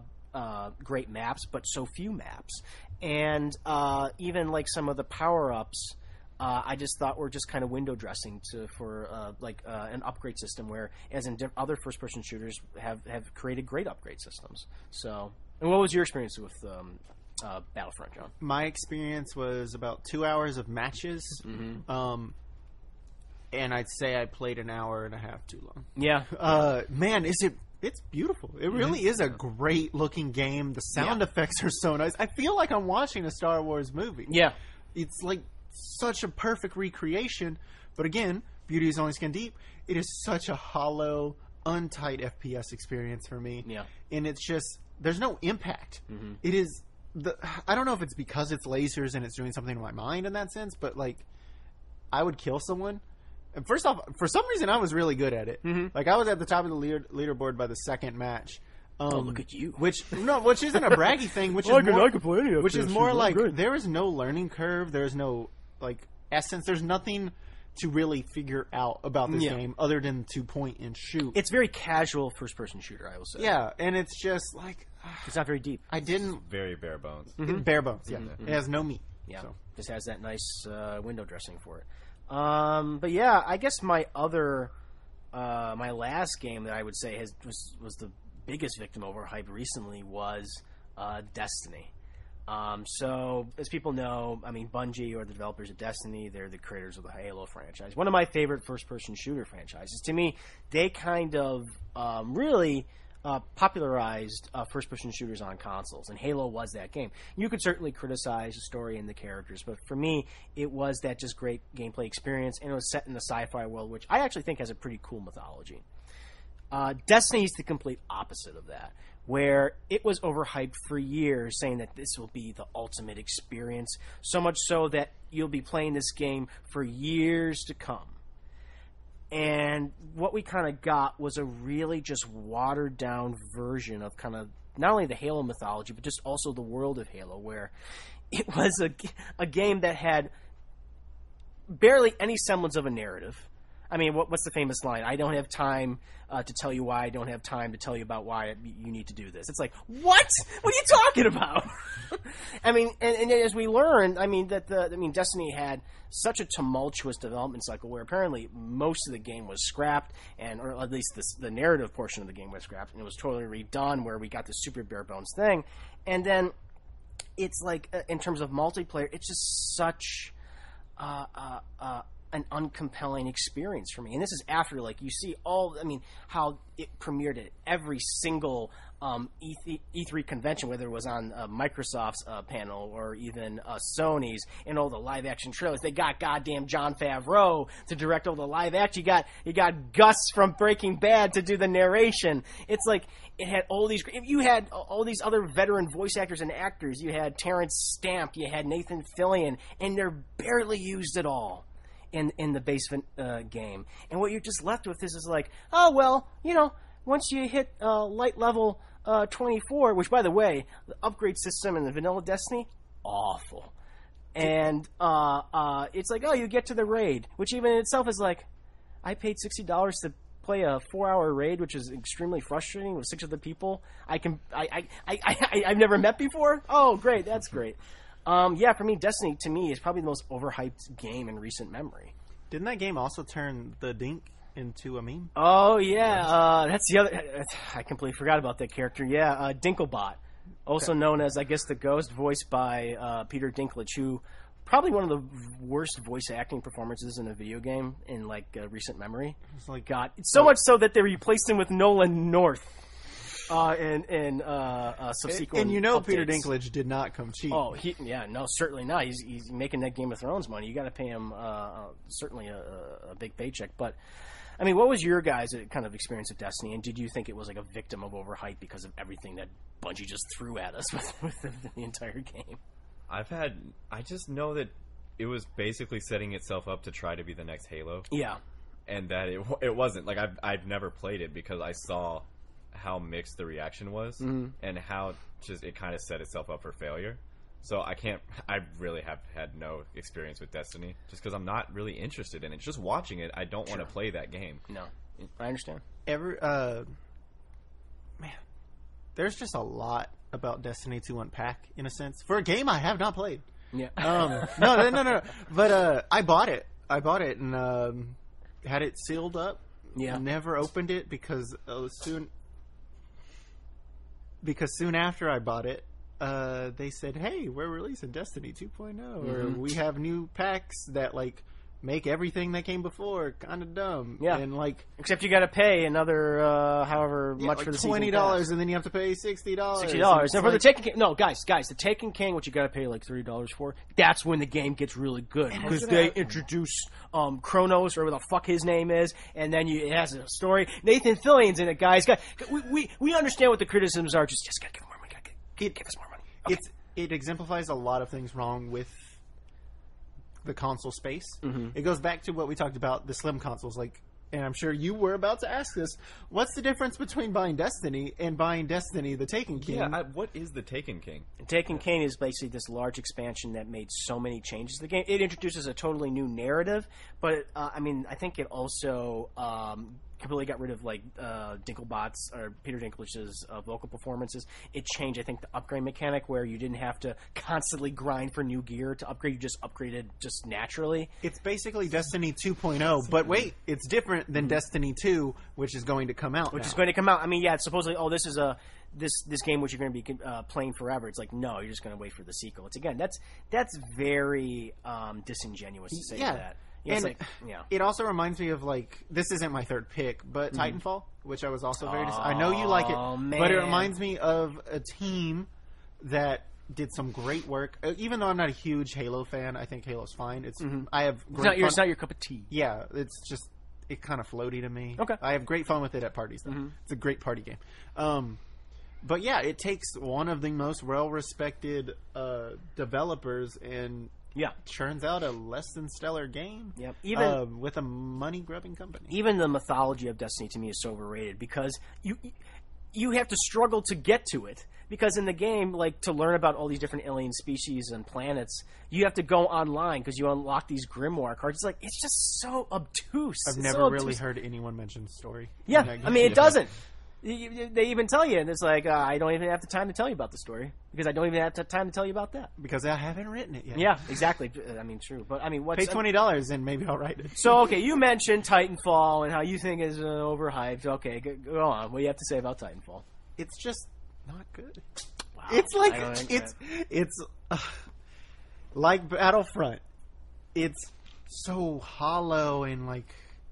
great maps, but so few maps, and even like some of the power-ups, I just thought were just kind of window dressing for an upgrade system, where, as in other first-person shooters, have created great upgrade systems. So, and what was your experience with Battlefront, John? My experience was about 2 hours of matches, and I'd say I played an hour and a half too long. Yeah, man, it's beautiful. It really is a great looking game. The sound effects are so nice. I feel like I'm watching a Star Wars movie. Yeah. It's like such a perfect recreation. But again, beauty is only skin deep. It is such a hollow, untight FPS experience for me. Yeah. And it's just, there's no impact. It is, I don't know if it's because it's lasers and it's doing something to my mind in that sense, but like, I would kill someone. And first off, for some reason, I was really good at it. Like, I was at the top of the leaderboard by the second match. Look at you. Which isn't a braggy thing. Which is play any of which this. is more I'm like good. there is no learning curve. There is no like essence. There's nothing to really figure out about this game other than to point and shoot. It's very casual first-person shooter, I will say. Yeah, and it's just like It's not very deep. I didn't Very bare bones. bare bones. Yeah, it has no meat. Yeah, So. just has that nice window dressing for it. But yeah, I guess my last game that I would say was the biggest victim overhype recently was Destiny. So as people know, I mean, Bungie, or the developers of Destiny, they're the creators of the Halo franchise. One of my favorite first-person shooter franchises. To me, they kind of really popularized first-person shooters on consoles, and Halo was that game. You could certainly criticize the story and the characters, but for me, it was that just great gameplay experience, and it was set in the sci-fi world, which I actually think has a pretty cool mythology. Destiny is the complete opposite of that, where it was overhyped for years, saying that this will be the ultimate experience, so much so that you'll be playing this game for years to come. And what we kind of got was a really just watered down version of kind of not only the Halo mythology, but just also the world of Halo, where it was a game that had barely any semblance of a narrative. I mean, what's the famous line? I don't have time to tell you why. I don't have time to tell you about why you need to do this. It's like, what? What are you talking about? I mean, and as we learned, I mean, Destiny had such a tumultuous development cycle where apparently most of the game was scrapped, or at least the narrative portion of the game was scrapped, and it was totally redone where we got this super bare bones thing. And then it's like, in terms of multiplayer, it's just such an uncompelling experience for me. And this is after, like, you see how it premiered at every single E3 convention, whether it was on Microsoft's panel or even Sony's, and all the live action trailers. They got goddamn Jon Favreau to direct all the live action. You got Gus from Breaking Bad to do the narration. It's like, it had all these. You had all these other veteran voice actors and actors. You had Terrence Stamp. You had Nathan Fillion, and they're barely used at all in the base game. And what you're just left with is like, oh, well, once you hit light level 24, which, by the way, the upgrade system in the vanilla Destiny, awful. And it's like, oh, you get to the raid, which even in itself is like, I paid $60 to play a 4-hour raid, which is extremely frustrating with 6 other people I've never met before. Oh, great, that's great. Yeah, for me, Destiny, to me, is probably the most overhyped game in recent memory. Didn't that game also turn the Dink into a meme? Oh, yeah. That's the other... I completely forgot about that character. Yeah, Dinklebot. Also known as, I guess, the Ghost, voiced by Peter Dinklage, who... probably one of the worst voice acting performances in a video game in, like, recent memory. It's like... God. It's so much so that they replaced him with Nolan North. In subsequent updates. Peter Dinklage did not come cheap. Oh, certainly not. He's making that Game of Thrones money. You got to pay him certainly a big paycheck. But I mean, what was your guys' kind of experience of Destiny, and did you think it was like a victim of overhype because of everything that Bungie just threw at us with the entire game? I just know that it was basically setting itself up to try to be the next Halo. Yeah, and that it wasn't. Like I've never played it because I saw how mixed the reaction was, and how just it kind of set itself up for failure. So I really have had no experience with Destiny just because I'm not really interested in it. Just watching it, I don't want to play that game. No, I understand. Man, there's just a lot about Destiny to unpack, in a sense, for a game I have not played. Yeah. No. But I bought it and had it sealed up. Yeah. Never opened it because soon after I bought it, they said, "Hey, we're releasing Destiny 2.0, or we have new packs that like make everything that came before kind of dumb." Yeah, and like except you got to pay another however much like for the $20, and then you have to pay $60. $60. And for the Taken King, no, guys, the Taken King, what you got to pay like $30 for. That's when the game gets really good because they introduce Kronos or whatever the fuck his name is, and then it has a story. Nathan Fillion's in it, guys. We understand what the criticisms are. Just gotta give more money. Give us more money. Okay. It exemplifies a lot of things wrong with the console space. Mm-hmm. It goes back to what we talked about, the slim consoles. Like, and I'm sure you were about to ask this, what's the difference between buying Destiny and buying Destiny the Taken King? Yeah, what is the Taken King? Taken King is basically this large expansion that made so many changes to the game. It introduces a totally new narrative, but I think it also completely got rid of like Dinklebot's or Peter Dinklage's vocal performances. It changed, I think, the upgrade mechanic where you didn't have to constantly grind for new gear to upgrade. You just upgraded just naturally. It's basically Destiny 2.0, but wait, it's different than Destiny 2, which is going to come out. Which is going to come out. I mean, yeah, it's supposedly, this is this game which you're going to be playing forever. It's like, no, you're just going to wait for the sequel. It's again, that's very disingenuous to say that. Yeah, and it also reminds me of, like, this isn't my third pick, but Titanfall, which I was also very I know you like it, man. But it reminds me of a team that did some great work. Even though I'm not a huge Halo fan, I think Halo's fine. I have great it's not your cup of tea. Yeah, it's just, it kind of floaty to me. Okay. I have great fun with it at parties, though. It's a great party game. But yeah, it takes one of the most well-respected developers and churns out a less than stellar game. Yep. Even with a money grubbing company. Even the mythology of Destiny to me is so overrated because you have to struggle to get to it. Because in the game, like, to learn about all these different alien species and planets, you have to go online because you unlock these Grimoire cards. It's like, it's just so obtuse. I've It's never so really obtuse. heard anyone mention story. Yeah, in that I game. mean, it doesn't. They even tell you, and it's like, I don't even have the time to tell you about the story because I don't even have the time to tell you about that. Because I haven't written it yet. Yeah, exactly. I mean, true. But I mean, what's Pay $20 and maybe I'll write it. So, okay, you mentioned Titanfall and how you think is overhyped. Okay, go on. What do you have to say about Titanfall? It's just not good. Wow. It's like I don't think it's like Battlefront. It's so hollow and like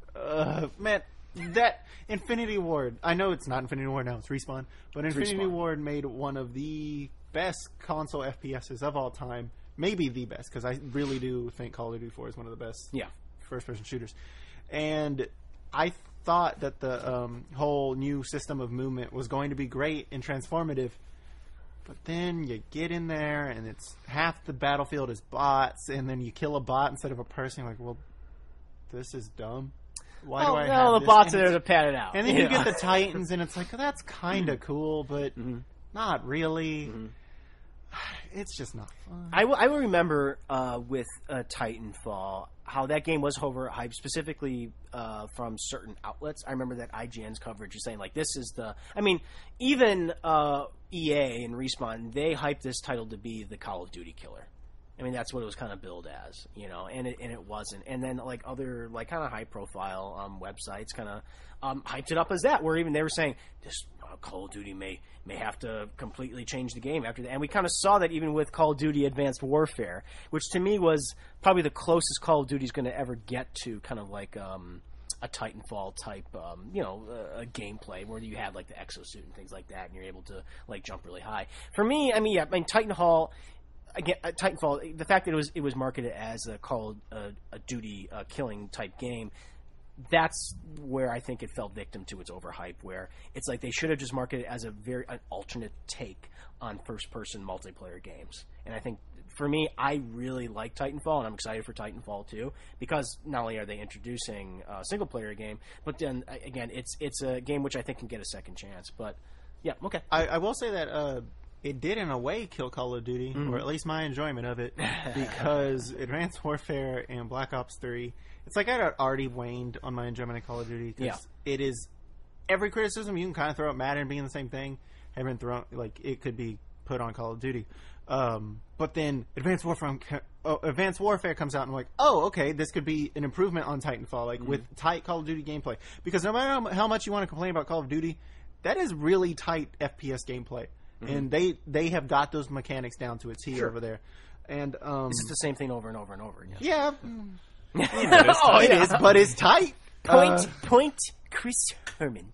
man, that Infinity Ward. I know it's not Infinity Ward now; it's Respawn. But Infinity Respawn. Ward made one of the best console FPSs of all time. Maybe the best, because I really do think Call of Duty 4 is one of the best Yeah. first-person shooters. And I thought that the whole new system of movement was going to be great and transformative. But then you get in there, and it's half the battlefield is bots, and then you kill a bot instead of a person. You're like, well, this is dumb. Why do I have the this? bots And are there to pad it out. and then you get the Titans, and it's like, that's kind of cool, but not really. It's just not fun. I will remember with Titanfall how that game was overhyped, specifically from certain outlets. I remember that IGN's coverage is saying, like, this is the... I mean, even EA and Respawn, they hyped this title to be the Call of Duty killer. I mean, that's what it was kind of billed as, you know, and it wasn't. And then, like, other, like, kind of high-profile websites kind of hyped it up as that, where even they were saying, this Call of Duty may have to completely change the game after that. And we kind of saw that even with Call of Duty Advanced Warfare, which to me was probably the closest Call of Duty is going to ever get to kind of like a Titanfall type, a gameplay where you have, like, the exosuit and things like that, and you're able to, like, jump really high. For me, I mean, Titanfall... Again, Titanfall. The fact that it was marketed as a Call of Duty killing type game, that's where I think it fell victim to its overhype. Where it's like they should have just marketed it as an alternate take on first person multiplayer games. And I think for me, I really like Titanfall, and I'm excited for Titanfall 2 because not only are they introducing a single player game, but then again, it's a game which I think can get a second chance. But yeah, okay. I will say that it did, in a way, kill Call of Duty, or at least my enjoyment of it, because Advanced Warfare and Black Ops 3, it's like I'd already waned on my enjoyment of Call of Duty, because it is, every criticism you can kind of throw at Madden being the same thing, have been thrown, like, it could be put on Call of Duty. But then Advanced Warfare comes out, and I'm like, oh, okay, this could be an improvement on Titanfall, like, with tight Call of Duty gameplay. Because no matter how much you want to complain about Call of Duty, that is really tight FPS gameplay. And they have got those mechanics down to a T over there. And It's the same thing over and over and over again. yeah, It it is, but it's tight. Point, Chris Herman.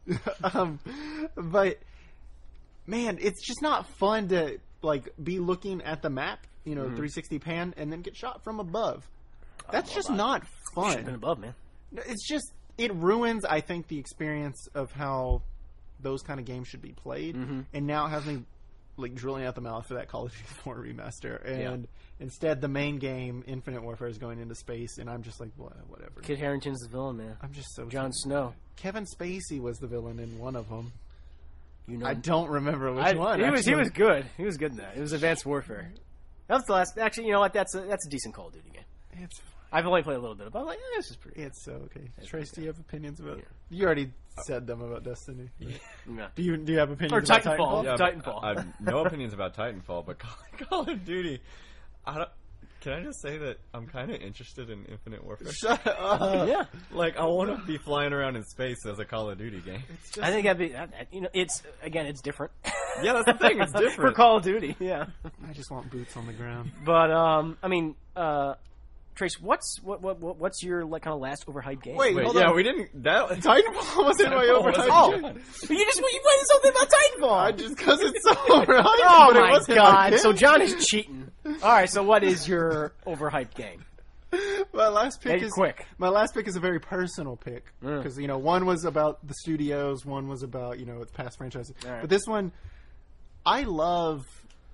But man, it's just not fun to like be looking at the map, 360 pan, and then get shot from above. That's just not fun. Should've been above, man. It's just, it ruins, I think, the experience of how those kind of games should be played. And now it has me like drilling out the mouth for that Call of Duty 4 remaster, and instead the main game, Infinite Warfare, is going into space, and I'm just like, whatever. Kit Harington's the villain, man. I'm just so Jon Snow. Kevin Spacey was the villain in one of them. You know, I don't remember which one. He actually. was good. He was good in that. It was Advanced Warfare. That was the last. Actually, you know what? That's a decent Call of Duty game. It's I've only played a little bit, but I'm like, this is pretty. it's so okay. Trace, do you have opinions about it? You already said them about Destiny. Yeah. Do you have opinions Or about Titanfall. Titanfall? Yeah, Titanfall. I have no opinions about Titanfall, but Call of Duty. Can I just say that I'm kind of interested in Infinite Warfare? Shut up. Yeah. Like, I want to be flying around in space as a Call of Duty game. I think that'd be. It's different. Yeah, that's the thing. It's For different. Call of Duty. Yeah. I just want boots on the ground. But I mean, Trace, what's your like kind of last overhyped game? Wait, Wait, hold yeah, on. we didn't. Titanfall wasn't my Titanfall overtime. wasn't- Oh, you played something about Titanfall. just because it's so overhyped. Oh but it my wasn't god! pick. So John is cheating. All right. So what is your overhyped game? My last pick Make it is quick. My last pick is a very personal pick because one was about the studios, one was about its past franchises. All right. But this one, I love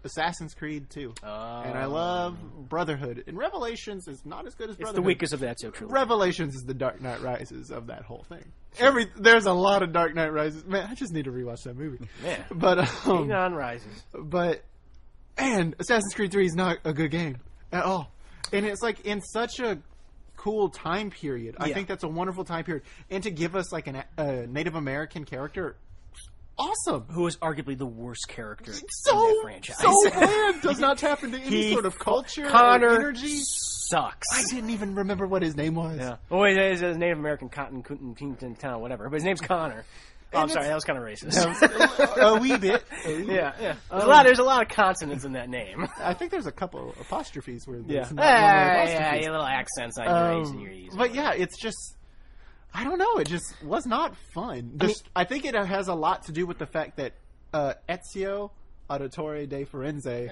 Assassin's Creed 2. Oh. And I love Brotherhood. And Revelations is not as good as It's Brotherhood. the weakest of that trilogy. Revelations is the Dark Knight Rises of that whole thing. There's a lot of Dark Knight Rises. Man, I just need to rewatch that movie. Yeah. But Xenon Rises. And Assassin's Creed 3 is not a good game at all. And it's like in such a cool time period. I think that's a wonderful time period. And to give us like a Native American character, awesome. Who is arguably the worst character in So that franchise. so bland. Does not tap into any sort of culture Connor or energy. sucks. I didn't even remember what his name was. Yeah. Oh, wait, it's a Native American Cotton Kington town, whatever. But his name's Connor. Oh, I'm sorry, that was kind of racist. A wee bit. Yeah. There's a lot of consonants in that name. I think there's a couple apostrophes where Yeah. there's not one Yeah, apostrophes. little accents on your A's and your E's. But yeah, it's just, I don't know. It just was not fun. I think it has a lot to do with the fact that Ezio Auditore de Firenze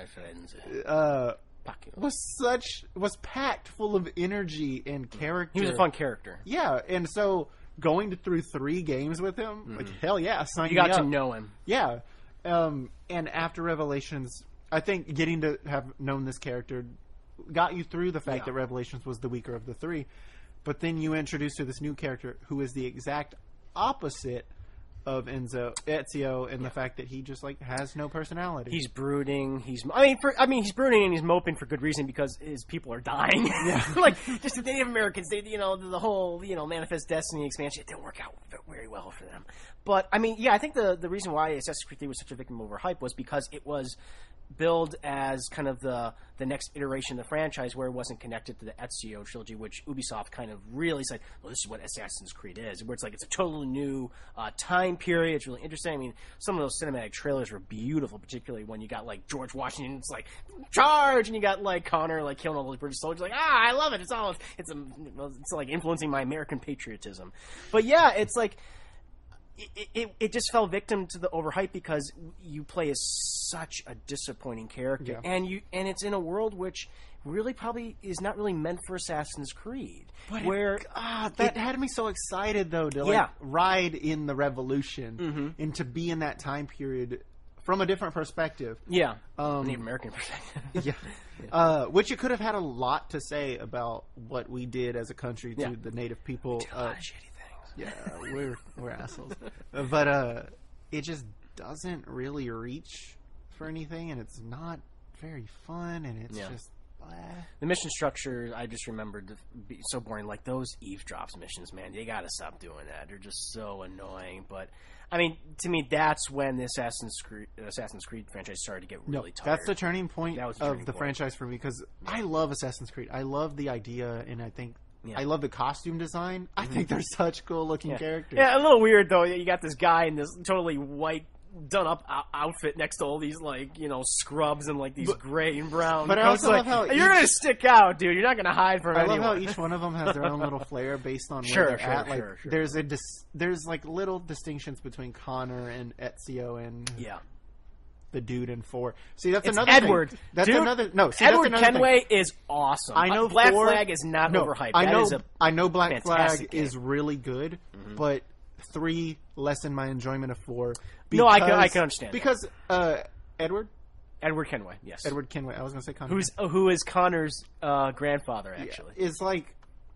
was packed full of energy and character. He was a fun character. Yeah, and so going through 3 games with him, like hell yeah, sign You me got up. to know him. Yeah, and after Revelations, I think getting to have known this character got you through the fact that Revelations was the weaker of the 3. But then you introduce to this new character who is the exact opposite of Ezio, and the fact that he just like has no personality. He's brooding. He's brooding and he's moping for good reason because his people are dying. Yeah. Like just the Native Americans, the whole Manifest Destiny expansion, it didn't work out very well for them. But I think the reason why Assassin's Creed 3 was such a victim of overhype was because it was billed as kind of the next iteration of the franchise where it wasn't connected to the Ezio trilogy, which Ubisoft kind of really said, well, this is what Assassin's Creed is, where it's like it's a totally new time period. It's really interesting. I mean, some of those cinematic trailers were beautiful, particularly when you got like George Washington, it's like charge, and you got like Connor like killing all those British soldiers, like I love it. It's like influencing my American patriotism. But yeah, it's like It just fell victim to the overhype because you play as such a disappointing character, and it's in a world which really probably is not really meant for Assassin's Creed. But where that had me so excited though to ride in the revolution and to be in that time period from a different perspective. Yeah, Native American perspective. Yeah. Which it could have had a lot to say about what we did as a country to the Native people. We did a lot of shitty things. Yeah, we're assholes. But it just doesn't really reach for anything, and it's not very fun, and it's just blah. The mission structure, I just remembered to be so boring. Like those eavesdrops missions, man, you gotta stop doing that. They're just so annoying. But I mean, to me, that's when the Assassin's Creed franchise started to get really tired. That's the turning point of the franchise for me, because I love Assassin's Creed. I love the idea, and I think I love the costume design. I think they're such cool looking characters. Yeah, a little weird though. You got this guy in this totally white, done up outfit next to all these scrubs and like these gray and brown. But I also love how you're gonna stick out, dude. You're not gonna hide from anyone. I love how each one of them has their own little flair based on where they're at. Like there's like little distinctions between Connor and Ezio and the dude in 4. See, that's another Edward. thing. That's dude, another. No, see, Edward that's another Kenway thing. is awesome. I know Black 4, Flag is not overhyped. I know Black Flag game. is really good, but 3 lessened my enjoyment of 4. No, I can understand because Edward Kenway, yes, Edward Kenway. I was going to say Connor. Who is Connor's grandfather? Actually, is like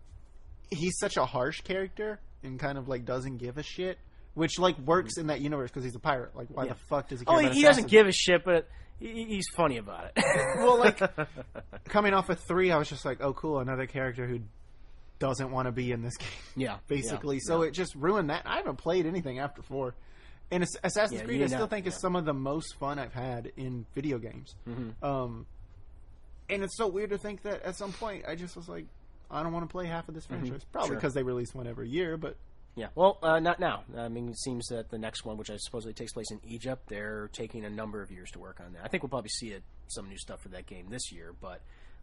he's such a harsh character and kind of like doesn't give a shit. Which like works in that universe because he's a pirate. Like, why the fuck does he care about he doesn't give a shit, but he's funny about it. Well, like coming off of 3, I was just like, oh, cool, another character who doesn't want to be in this game. Yeah, basically. So it just ruined that. I haven't played anything after 4. And Assassin's Creed, I still think is some of the most fun I've had in video games. And it's so weird to think that at some point I just was like, I don't want to play half of this franchise. Probably because they release one every year, but. Yeah, well, not now. I mean, it seems that the next one, which I supposedly takes place in Egypt, they're taking a number of years to work on that. I think we'll probably see some new stuff for that game this year, but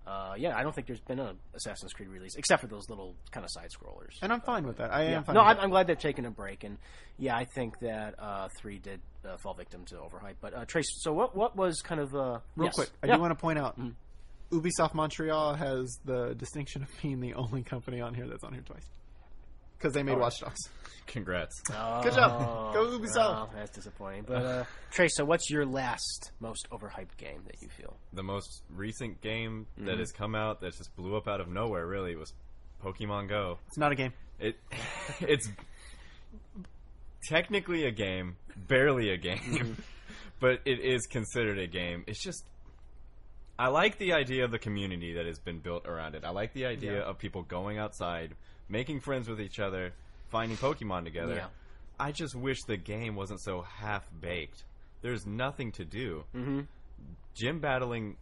I don't think there's been an Assassin's Creed release, except for those little kind of side-scrollers. And I'm fine with that. I am fine with that. I'm glad they're taking a break, and I think that 3 did fall victim to overhype. But, Trace, so what was kind of... Real quick, I do want to point out, Ubisoft Montreal has the distinction of being the only company on here that's on here twice. because they made Watch Dogs. Congrats. Good job. Go Ubisoft. Oh, that's disappointing. But Trace, so what's your last most overhyped game that you feel? The most recent game that has come out that just blew up out of nowhere, really, was Pokemon Go. It's not a game. It's technically a game, barely a game, but it is considered a game. It's just, I like the idea of the community that has been built around it. I like the idea of people going outside, making friends with each other, finding Pokemon together. Yeah. I just wish the game wasn't so half-baked. There's nothing to do. Gym battling,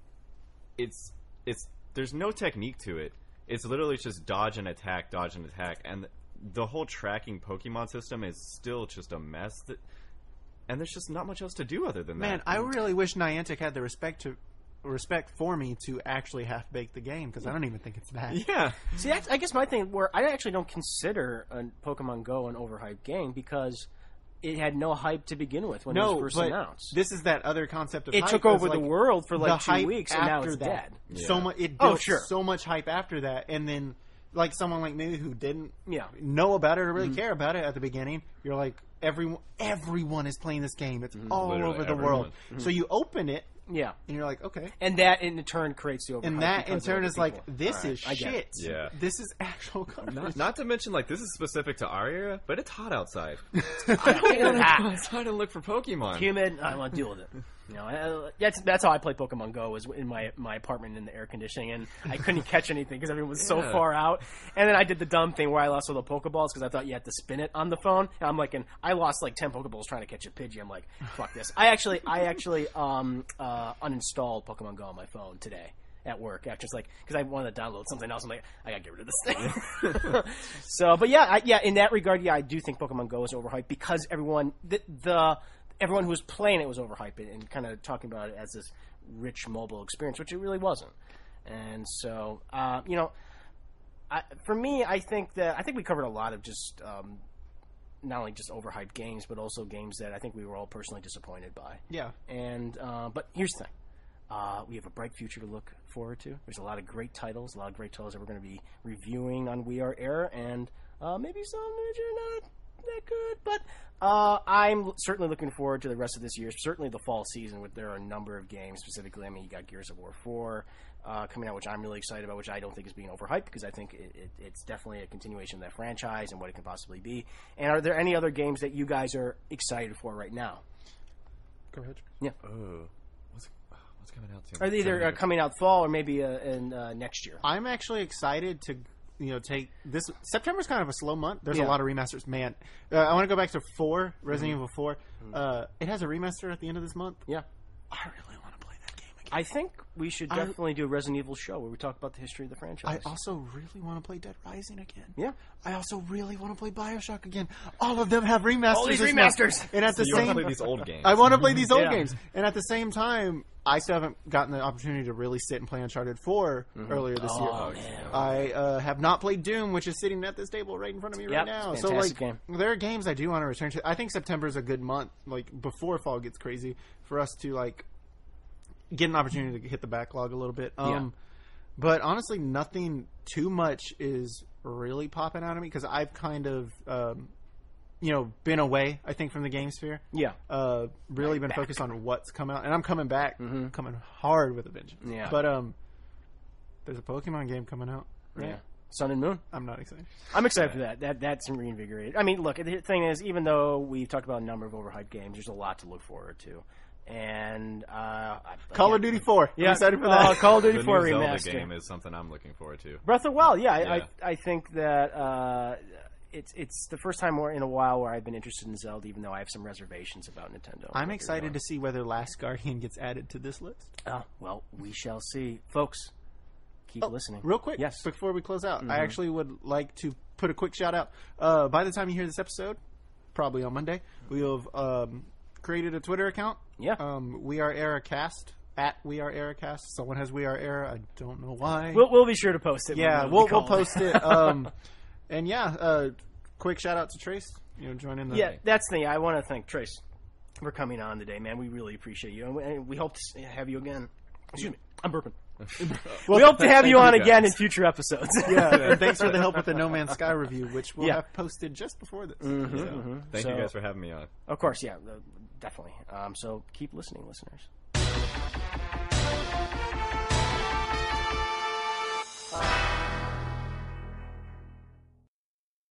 there's no technique to it. It's literally just dodge and attack, and the whole tracking Pokemon system is still just a mess. And there's just not much else to do other than that. Man, I really wish Niantic had the respect for me to actually half-bake the game, because I don't even think it's that. Yeah. See, I guess my thing where I actually don't consider Pokemon Go an overhyped game because it had no hype to begin with when it was first announced. This is that other concept of it hype. took over the world for like 2 weeks, and now after it's that. dead. So much. It built so much hype after that, and then like someone like me who didn't know about it or really care about it at the beginning, you're like, everyone is playing this game. It's all Literally over the everyone. world. So you open it. Yeah. And you're like, okay. And that in turn creates the overhype. And that in because of turn other is like, people. this All right, is I get shit. it. Yeah. This is actual garbage. Not to mention, like, this is specific to our area, but it's hot outside. I don't want to Go outside and look for Pokemon. humid. I don't want to deal with it. You know, that's how I play Pokemon Go, was in my apartment in the air conditioning, and I couldn't catch anything because everyone was so far out. And then I did the dumb thing where I lost all the Pokeballs because I thought you had to spin it on the phone. And I'm like, and I lost like 10 Pokeballs trying to catch a Pidgey. I'm like, fuck this. I actually uninstalled Pokemon Go on my phone today at work. Just like because I wanted to download something else. I'm like, I gotta get rid of this thing. So, but in that regard, I do think Pokemon Go is overhyped because everyone everyone who was playing it was overhyped and kind of talking about it as this rich mobile experience, which it really wasn't. And so, for me, I think we covered a lot of just not only just overhyped games, but also games that I think we were all personally disappointed by. Yeah. And but here's the thing. We have a bright future to look forward to. There's a lot of great titles that we're going to be reviewing on We Are Era, and maybe some which are not that good, but I'm certainly looking forward to the rest of this year, certainly the fall season, with there are a number of games. Specifically, I mean, you got Gears of War 4 coming out, which I'm really excited about, which I don't think is being overhyped because I think it's definitely a continuation of that franchise and what it can possibly be. And are there any other games that you guys are excited for right now? Go ahead. Yeah. What's coming out soon? Are they either coming out fall or maybe in next year? I'm actually excited to take this. September's kind of a slow month. There's a lot of remasters. Man, I want to go back to 4, Resident Evil 4. It has a remaster at the end of this month. Yeah. I really want to play that game again. I think we should definitely do a Resident Evil show where we talk about the history of the franchise. I also really want to play Dead Rising again. Yeah. I also really want to play BioShock again. All of them have remasters. All these this month. remasters! And at the You same want to play these old games. I want to play these old Yeah. games. And at the same time, I still haven't gotten the opportunity to really sit and play Uncharted 4 earlier this year. man. I have not played Doom, which is sitting at this table right in front of me right now. So, like, fantastic game. there are games I do want to return to. I think September is a good month, like, before fall gets crazy, for us to, like, get an opportunity to hit the backlog a little bit. But honestly, nothing too much is really popping out of me because I've kind of, been away, I think, from the game sphere. Yeah. Really been focused on what's come out. And I'm coming back, coming hard with a vengeance. Yeah. But there's a Pokemon game coming out. Right? Yeah. Sun and Moon. I'm not excited. I'm excited for that. That's reinvigorated. I mean, look, the thing is, even though we've talked about a number of overhyped games, there's a lot to look forward to. And Call of Duty 4. Yeah, I'm excited for that. Call of Duty The 4 new Zelda remaster game is something I'm looking forward to. Breath of the Wild. Yeah, Yeah. I think that it's the first time in a while where I've been interested in Zelda, even though I have some reservations about Nintendo. I'm excited to see whether Last Guardian gets added to this list. Oh, well, we shall see, folks. Keep listening. Real quick, yes. before we close out, I actually would like to put a quick shout out. By the time you hear this episode, probably on Monday, we have created a Twitter account. Yeah. We Are Era Cast, at We Are Era Cast. Someone has We Are Era. I don't know why. We'll be sure to post it. Yeah, when we'll call it. post it. And yeah, quick shout out to Trace. Joining the Yeah, that's the thing. I want to thank Trace for coming on today, man. We really appreciate you, and we hope to have you again Excuse me, I'm burping. We hope to have you on again in future episodes. Yeah, and thanks for the help with the No Man's Sky review, which we'll have posted just before this. Thank you guys for having me on. Of course, yeah, definitely. So keep listening, listeners.